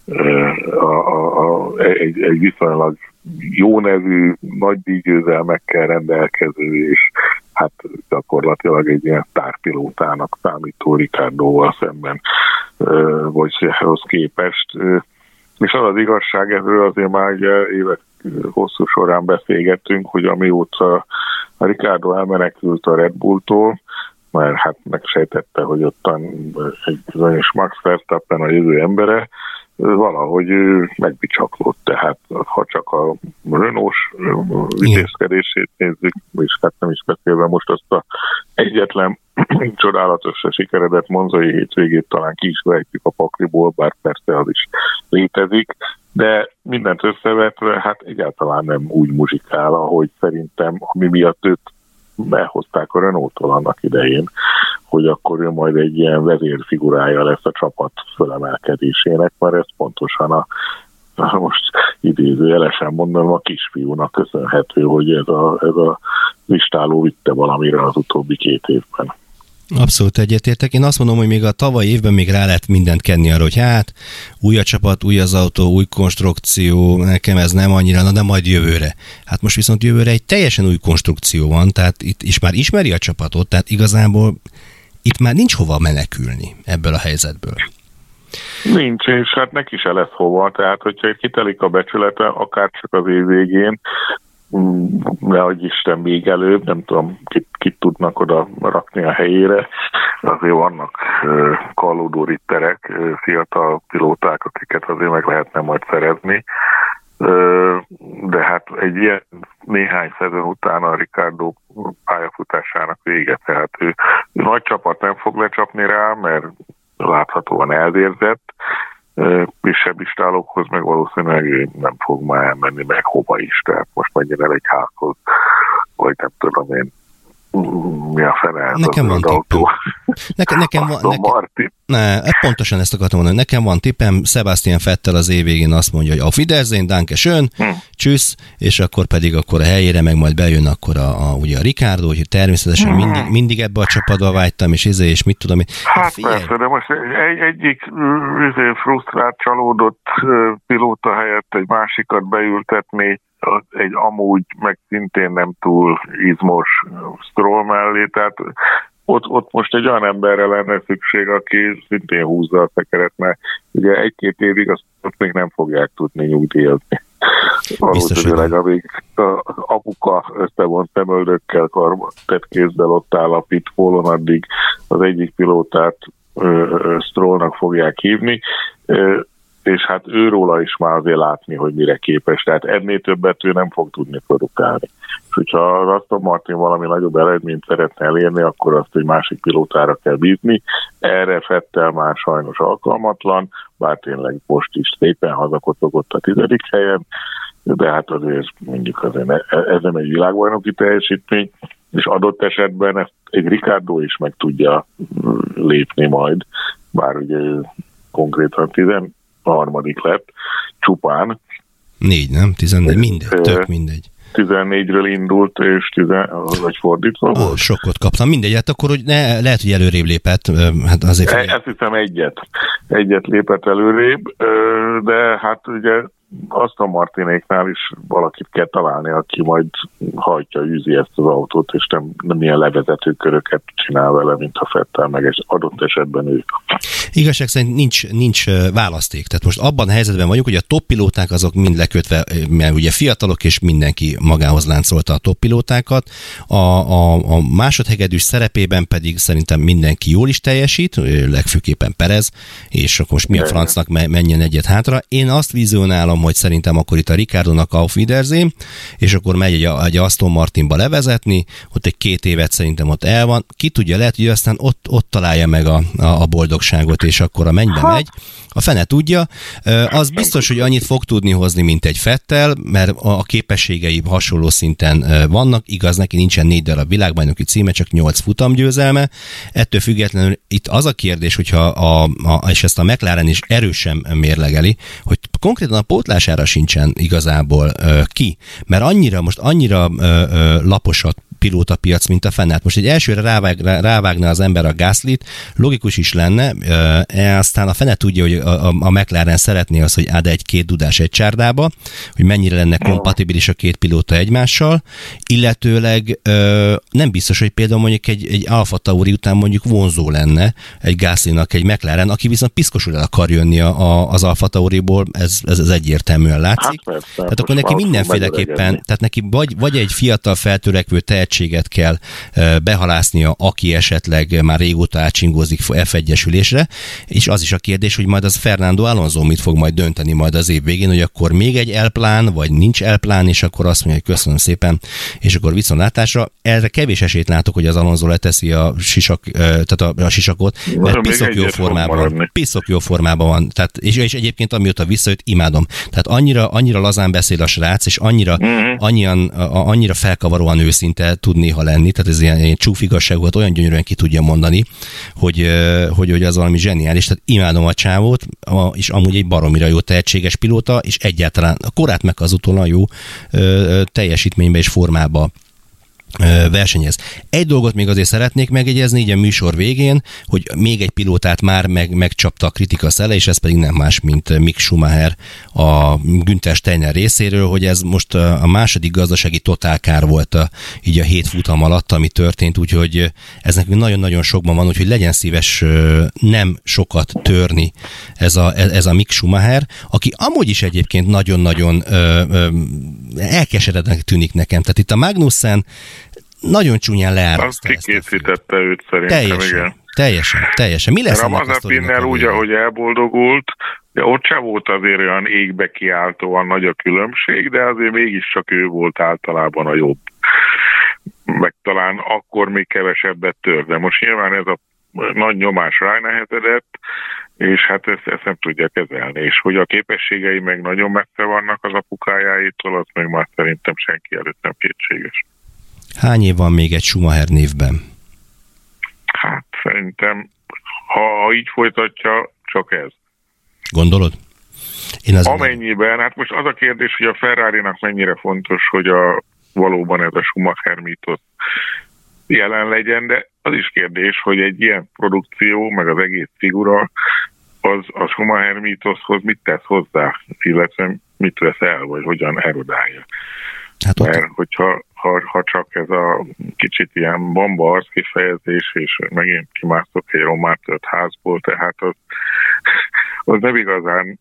a, a, a, egy, egy viszonylag jó nevű, nagy díjgyőzelmekkel rendelkező, és hát gyakorlatilag egy ilyen sztárpilótának számító Ricciardóval szemben, vagy ahhoz képest. És az az igazság, erről azért már évek hosszú során beszélgettünk, hogy amióta a Ricciardo elmenekült a Red Bulltól, mert hát megsejtette, hogy ottan egy bizonyos Max Verstappen a jövő embere, valahogy megbicsaklott, tehát ha csak a Renault-s vitézkedését nézzük, és hát nem is beszélve most azt a egyetlen csodálatosra sikeredett monzai hétvégét talán ki is vehetjük a pakliból, bár persze az is létezik, de mindent összevetve, hát egyáltalán nem úgy muzsikál, ahogy szerintem, ami miatt őt elhozták a Renault-tól annak idején, hogy akkor ő majd egy ilyen vezérfigurája lesz a csapat fölemelkedésének, mert ez pontosan a, a most idézőjelesen mondom, a kisfiúnak köszönhető, hogy ez a, ez a listáló vitte valamire az utóbbi két évben. Abszolút egyetértek. Én azt mondom, hogy még a tavalyi évben még rá lehet mindent kenni arra, hogy hát új a csapat, új az autó, új konstrukció, nekem ez nem annyira, na de majd jövőre. Hát most viszont jövőre egy teljesen új konstrukció van, tehát itt is már ismeri a csapatot, tehát igazából itt már nincs hova menekülni ebből a helyzetből. Nincs, és hát neki se lesz hova, tehát hogyha kitelik a becsülete, akár csak az év végén, nehogy Isten még előbb, nem tudom, kit, kit tudnak oda rakni a helyére. Azért vannak uh, kallódó ritterek, uh, fiatal pilóták, akiket azért meg lehetne majd szerezni. Uh, de hát egy ilyen néhány szezon után a Ricciardo pályafutásának vége, tehát ő, ő nagy csapat nem fog lecsapni rá, mert láthatóan elvérzett, kisebb istálókhoz meg valószínűleg nem fog már elmenni, meg hova is, tehát most menjen el egy házhoz, vagy nem tudom én, mi a fene. Nekem van tippem. Nekem, nekem van, nekem, ne, pontosan ezt akartam mondani. Nekem van tippem, Sebastian Vettel az év végén azt mondja, hogy auf Wiedersehen, danke schön, hm. tschüss, és akkor pedig akkor a helyére meg majd bejön akkor a, a, ugye a Ricciardo, hogy természetesen hm. mindig, mindig ebbe a csapatba vágytam, és izé, és mit tudom én. Hát figyelj. Persze, de most egy, egyik izé, frusztrált, csalódott pilóta helyett egy másikat beültetni, egy amúgy meg szintén nem túl izmos Stroll mellé, tehát ott, ott most egy olyan emberre lenne szükség, aki szintén húzza a szekeret, mert ugye egy-két évig azt ott még nem fogják tudni nyugdíjazni. Valószínűleg, amíg az apuka összevont szemöldökkel, tett kézzel ott áll a pitfallon, addig az egyik pilótát Strollnak fogják hívni, és hát őróla is már azért látni, hogy mire képes. Tehát ennél többet ő nem fog tudni produkálni. És hogyha az Aston Martin valami nagyobb eredményt szeretne elérni, akkor azt egy másik pilótára kell bízni. Erre Vettel már sajnos alkalmatlan, bár tényleg most is szépen hazakotogott a tizedik helyen, de hát azért mondjuk azért ez nem egy világbajnoki teljesítmény, és adott esetben ezt egy Ricciardo is meg tudja lépni majd, bár ugye konkrétan tizen a harmadik lett, csupán. Négy, nem? Tizennégy, mindegy, tök mindegy. tizennégyről indult, és tizen, vagy fordítva ah, volt? Sokkot kaptam, mindegy, hát akkor hogy ne, lehet, hogy előrébb lépett. Hát azért e, ezt hiszem egyet. Egyet lépett előrébb, de hát ugye Aston Martinéknál is valakit kell találni, aki majd hajtja, űzi ezt az autót, és nem, nem ilyen levezető köröket csinál vele, mint a Vettel, meg egy adott esetben ő. Igazság szerint nincs, nincs választék. Tehát most abban a helyzetben vagyunk, hogy a toppilóták azok mind lekötve, mert ugye fiatalok, és mindenki magához láncolta a toppilótákat. A, a, a másodhegedűs szerepében pedig szerintem mindenki jól is teljesít, legfőképpen Perez, és akkor most mi a francnak menjen egyet hátra. Én azt vizionálom, hogy szerintem akkor itt a Ricciardónak auf Wiedersehen, és akkor megy egy, egy Aston Martinba levezetni, ott egy két évet szerintem ott el van. Ki tudja, lehet, hogy aztán ott, ott találja meg a, a, a boldogságot, és akkor a mennybe megy. A fene tudja. Az biztos, hogy annyit fog tudni hozni, mint egy Vettel, mert a képességei hasonló szinten vannak. Igaz, neki nincsen négy darab világbajnoki címe, csak nyolc futamgyőzelme. Ettől függetlenül itt az a kérdés, hogyha a, a, és ezt a McLaren is erősen mérlegeli, hogy konkrétan a pótlására sincsen igazából ö, ki, mert annyira, most annyira ö, ö, laposat pilótapiac, mint a fennállt. Most egy elsőre rávág, rávágna az ember a Gaslyt, logikus is lenne, e, aztán a fene tudja, hogy a, a, a McLaren szeretné az, hogy ad egy-két dudás egy csárdába, hogy mennyire lenne kompatibilis a két pilóta egymással, illetőleg ö, nem biztos, hogy például mondjuk egy, egy Alfa Tauri után mondjuk vonzó lenne egy Gaslynak egy McLaren, aki viszont piszkosul el akar jönni a, a, az Alfa Tauriból, ez, ez, ez egyértelműen látszik. Hát persze, tehát akkor neki mindenféleképpen, tehát neki vagy, vagy egy fiatal feltörekvő tehetséget kell uh, behalásznia, aki esetleg már régóta átcsingózik ef egyes ülésre, és az is a kérdés, hogy majd az Fernando Alonso mit fog majd dönteni majd az év végén, hogy akkor még egy L-plán, vagy nincs L-plán, és akkor azt mondja, hogy köszönöm szépen, és akkor viszontlátásra. Erre kevés esélyt látok, hogy az Alonso leteszi a, sisak, tehát a, a sisakot, mert piszok jó formában, piszok jó formában van. Tehát, és, és egyébként amióta visszajött, imádom. Tehát annyira, annyira lazán beszél a srác, és annyira, mm-hmm. annyian, a, annyira felkavaróan őszinte tud néha lenni, tehát ez ilyen, ilyen csúfigasságot olyan gyönyörűen ki tudja mondani, hogy, hogy, hogy az valami zseniális. Tehát imádom a csávót, a, és amúgy egy baromira jó tehetséges pilóta, és egyáltalán a korát meg az utólag jó ö, teljesítménybe és formába versenyez. Egy dolgot még azért szeretnék megjegyezni így a műsor végén, hogy még egy pilótát már meg, megcsapta a kritika szele, és ez pedig nem más, mint Mick Schumacher a Günther Steiner részéről, hogy ez most a második gazdasági totálkár volt a, így a hét futam alatt, ami történt, úgyhogy ez nekünk nagyon-nagyon sokban van, úgyhogy legyen szíves nem sokat törni ez a, ez a Mick Schumacher, aki amúgy is egyébként nagyon-nagyon ö, ö, elkeserednek tűnik nekem. Tehát itt a Magnussen nagyon csúnyán leáraszta ezt. Azt kikészítette őt szerintem, teljesen, igen. Teljesen, teljesen. Mi lesz a Mazepinnel úgy, ahogy elboldogult, de ott sem volt azért olyan égbe kiáltóan nagy a különbség, de azért mégiscsak ő volt általában a jobb. Meg talán akkor még kevesebbet tör, de most nyilván ez a nagy nyomás ránehezedett, és hát ezt, ezt nem tudja kezelni. És hogy a képességei meg nagyon messze vannak az apukájáitól, az meg már szerintem senki előtt nem kétséges. Hány év van még egy Schumacher névben? Hát szerintem, ha így folytatja, csak ez. Gondolod? Én az Amennyiben, hát most az a kérdés, hogy a Ferrarinak mennyire fontos, hogy a, valóban ez a Schumacher mítosz jelen legyen, de az is kérdés, hogy egy ilyen produkció, meg az egész figura, az a Schumacher mítoszhoz mit tesz hozzá, illetve mit vesz el, vagy hogyan erodálja. Hát ott... Mert hogyha ha, ha csak ez a kicsit ilyen bomba arc kifejezés, és megint kimásztok egy román tört házból, tehát az, az nem igazán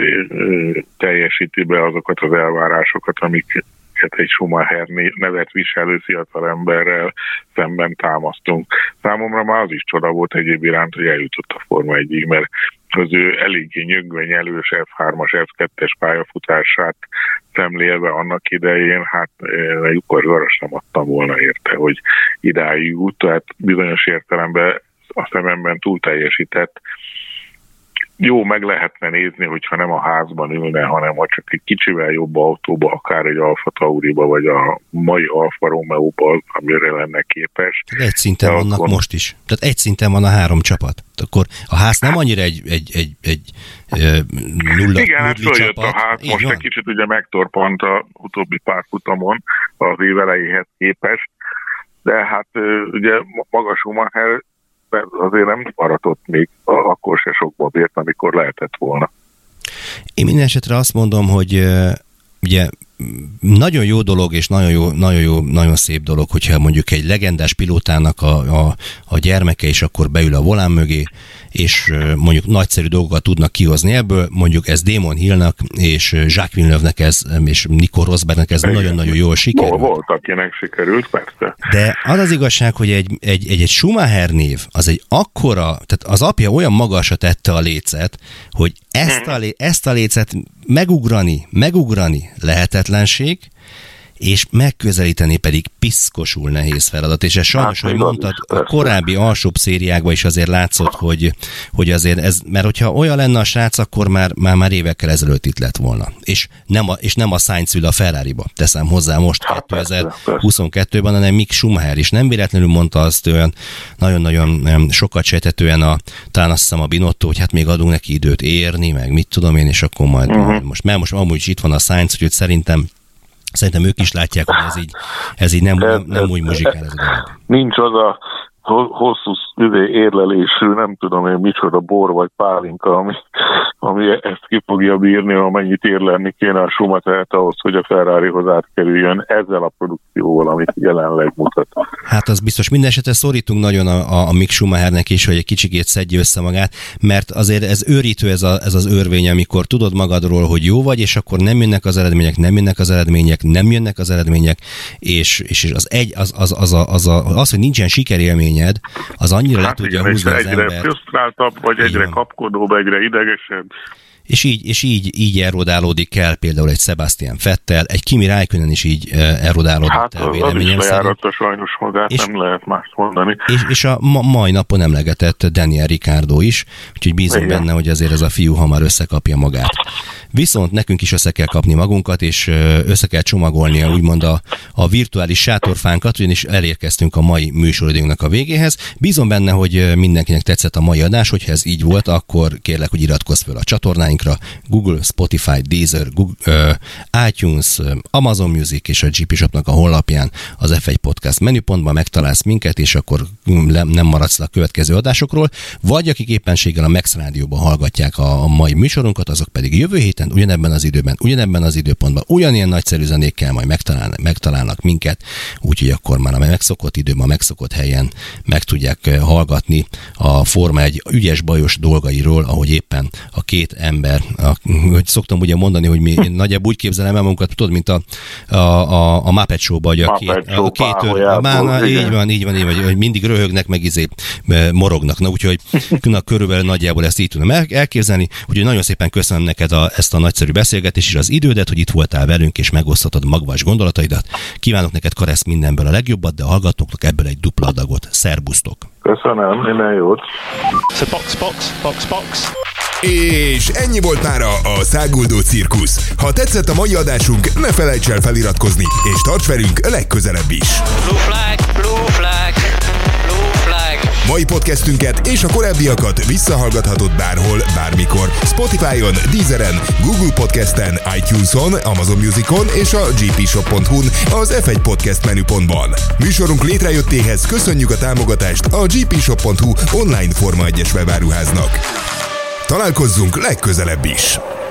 teljesíti be azokat az elvárásokat, amiket egy Schumacher nevet viselő fiatal emberrel szemben támasztunk. Számomra már az is csoda volt egyéb iránt, hogy eljutott a Forma egyig, mert az ő eléggé nyögvenyelős ef hármas, ef kettes pályafutását szemlélve annak idején, hát egy lyukas sem adtam volna érte, hogy idáig jut, tehát bizonyos értelemben a szememben túl teljesített. Jó, meg lehetne nézni, hogyha nem a házban ülne, hanem ha csak egy kicsivel jobb autóba, akár egy Alfa Tauriba, vagy a mai Alfa Romeo-ba, amire lenne képes. Egy szinten de vannak akkor... most is. Tehát egy szinten van a három csapat. Akkor a ház nem annyira egy, egy, egy, egy, egy nulla igen, hát följött a ház, így most van. Egy kicsit ugye megtorpant a utóbbi pár futamon az év elejéhez képest, de hát ugye maga Schumacher azért nem maradt még akkor se sokba bért, amikor lehetett volna. Én minden esetre azt mondom, hogy uh, ugye nagyon jó dolog, és nagyon jó, nagyon jó, nagyon szép dolog, hogyha mondjuk egy legendás pilótának a, a, a gyermeke is akkor beül a volán mögé, és uh, mondjuk nagyszerű dolgokat tudnak kihozni ebből, mondjuk ez Damon Hillnak, és Jacques Villeneuve-nek ez, és Nico Rosbergnek ez nagyon-nagyon jól sikerült. Volt, akinek sikerült, persze. De az az igazság, hogy egy, egy, egy, egy Schumacher név, az egy akkora, tehát az apja olyan magasra tette a lécet, hogy ezt a, lé, ezt a lécet megugrani, megugrani lehetetlenség, és megközelíteni pedig piszkosul nehéz feladat. És ez sajnos, hát, hogy mondtad, a korábbi alsóbb szériákban is azért látszott, hogy, hogy azért ez, mert hogyha olyan lenne a srác, akkor már, már, már évekkel ezelőtt itt lett volna. És nem a, és nem a Sainz ül a Ferrariba, teszem hozzá most hát, kétezer-huszonkettőben, hanem Mick Schumacher is. Nem véletlenül mondta azt olyan nagyon-nagyon sokat sejtetően a, talán azt hiszem a Binotto, hogy hát még adunk neki időt érni, meg mit tudom én, és akkor majd, uh-huh. majd most, mert most amúgy is itt van a Sainz, úgyhogy szerintem Szerintem ők is látják, hogy ez így, ez így nem, nem, nem úgy muzsikál ez a dolog. Nincs az a hosszú érlelésű, nem tudom én micsoda bor vagy pálinka, ami, ami ezt ki fogja bírni, amennyit érlelni kéne a Schumachert ahhoz, hogy a Ferrarihoz átkerüljön ezzel a produkcióval, amit jelenleg mutat. Hát az biztos. Minden esetre szorítunk nagyon a, a, a Mick Schumachernek is, hogy egy kicsikét szedje össze magát, mert azért ez őrítő ez, a, ez az örvény, amikor tudod magadról, hogy jó vagy, és akkor nem jönnek az eredmények, nem jönnek az eredmények, nem jönnek az eredmények, és, és az, egy, az, az, az, a, az, a, az, hogy nincsen sikerélményed, az annyira hát le tudja igen, húzni az egyre embert. Egyre frusztráltabb, vagy igen. Egyre kapkodóbb, egyre idegesebb. És így, és így, így erodálódik el például egy Sebastian Vettel, egy Kimi Räikkönen is így erodálódik hát, el véleményem szerint. Hát az is sajnos magát, és, nem lehet mást mondani. És, és a ma, mai napon emlegetett Daniel Ricciardo is, úgyhogy bízom igen. benne, hogy azért ez a fiú hamar összekapja magát. Viszont nekünk is össze kell kapni magunkat, és össze kell csomagolni úgymond a, a virtuális sátorfánkat, ugyanis elérkeztünk a mai műsorodénknak a végéhez. Bízom benne, hogy mindenkinek tetszett a mai adás, hogyha ez így volt, akkor kérlek, hogy iratkozz fel a csatornáinkra, Google, Spotify, Deezer, Google, uh, iTunes, Amazon Music és a gé pé Shopnak a honlapján az ef egy Podcast menüpontban megtalálsz minket, és akkor nem maradsz le a következő adásokról, vagy akik éppenséggel a Max Rádióban hallgatják a, a mai műsorunkat, azok pedig jövő héten ugyanebben az időben, ugyanebben az időpontban, ugyanilyen nagyszerű zenékkel majd megtalálnak, megtalálnak minket, úgyhogy akkor már a megszokott időben, a megszokott helyen meg tudják hallgatni a Forma egy ügyes bajos dolgairól, ahogy éppen a két ember, a, hogy szoktam ugye mondani, hogy mi én nagyjából úgy képzelem el magunkat, tudod, mint a, a, a, a Muppet Show-ba, hogy a két, a két tör, a mána, így van, így van, így van, hogy mindig röhögnek, meg izé morognak. Na, úgyhogy na, körülbelül nagyjából ezt így tudom elképzelni, úgyhogy nagyon szépen köszönöm neked a, ezt a nagyszerű beszélgetés és az idődet, hogy itt voltál velünk, és megosztottad magvas gondolataidat. Kívánok neked, Karesz, mindenből a legjobbat, de a hallgatóknak ebből egy dupla adagot. Szerbusztok! Köszönöm, minden jót! So box, box, box, box. És ennyi volt mára a Száguldó Cirkusz. Ha tetszett a mai adásunk, ne felejts el feliratkozni, és tarts velünk legközelebb is. Blue flag, blue flag, blue flag. Mai podcastünket és a korábbiakat visszahallgathatod bárhol, bármikor. Spotify-on, Deezeren, Google Podcasten, iTunes-on, Amazon Musicon és a gé pé shop pont hu-n az ef egy Podcast menüpontban. Műsorunk létrejöttéhez köszönjük a támogatást a gé pé shop pont hu online Forma egyes webáruháznak. Találkozzunk legközelebb is!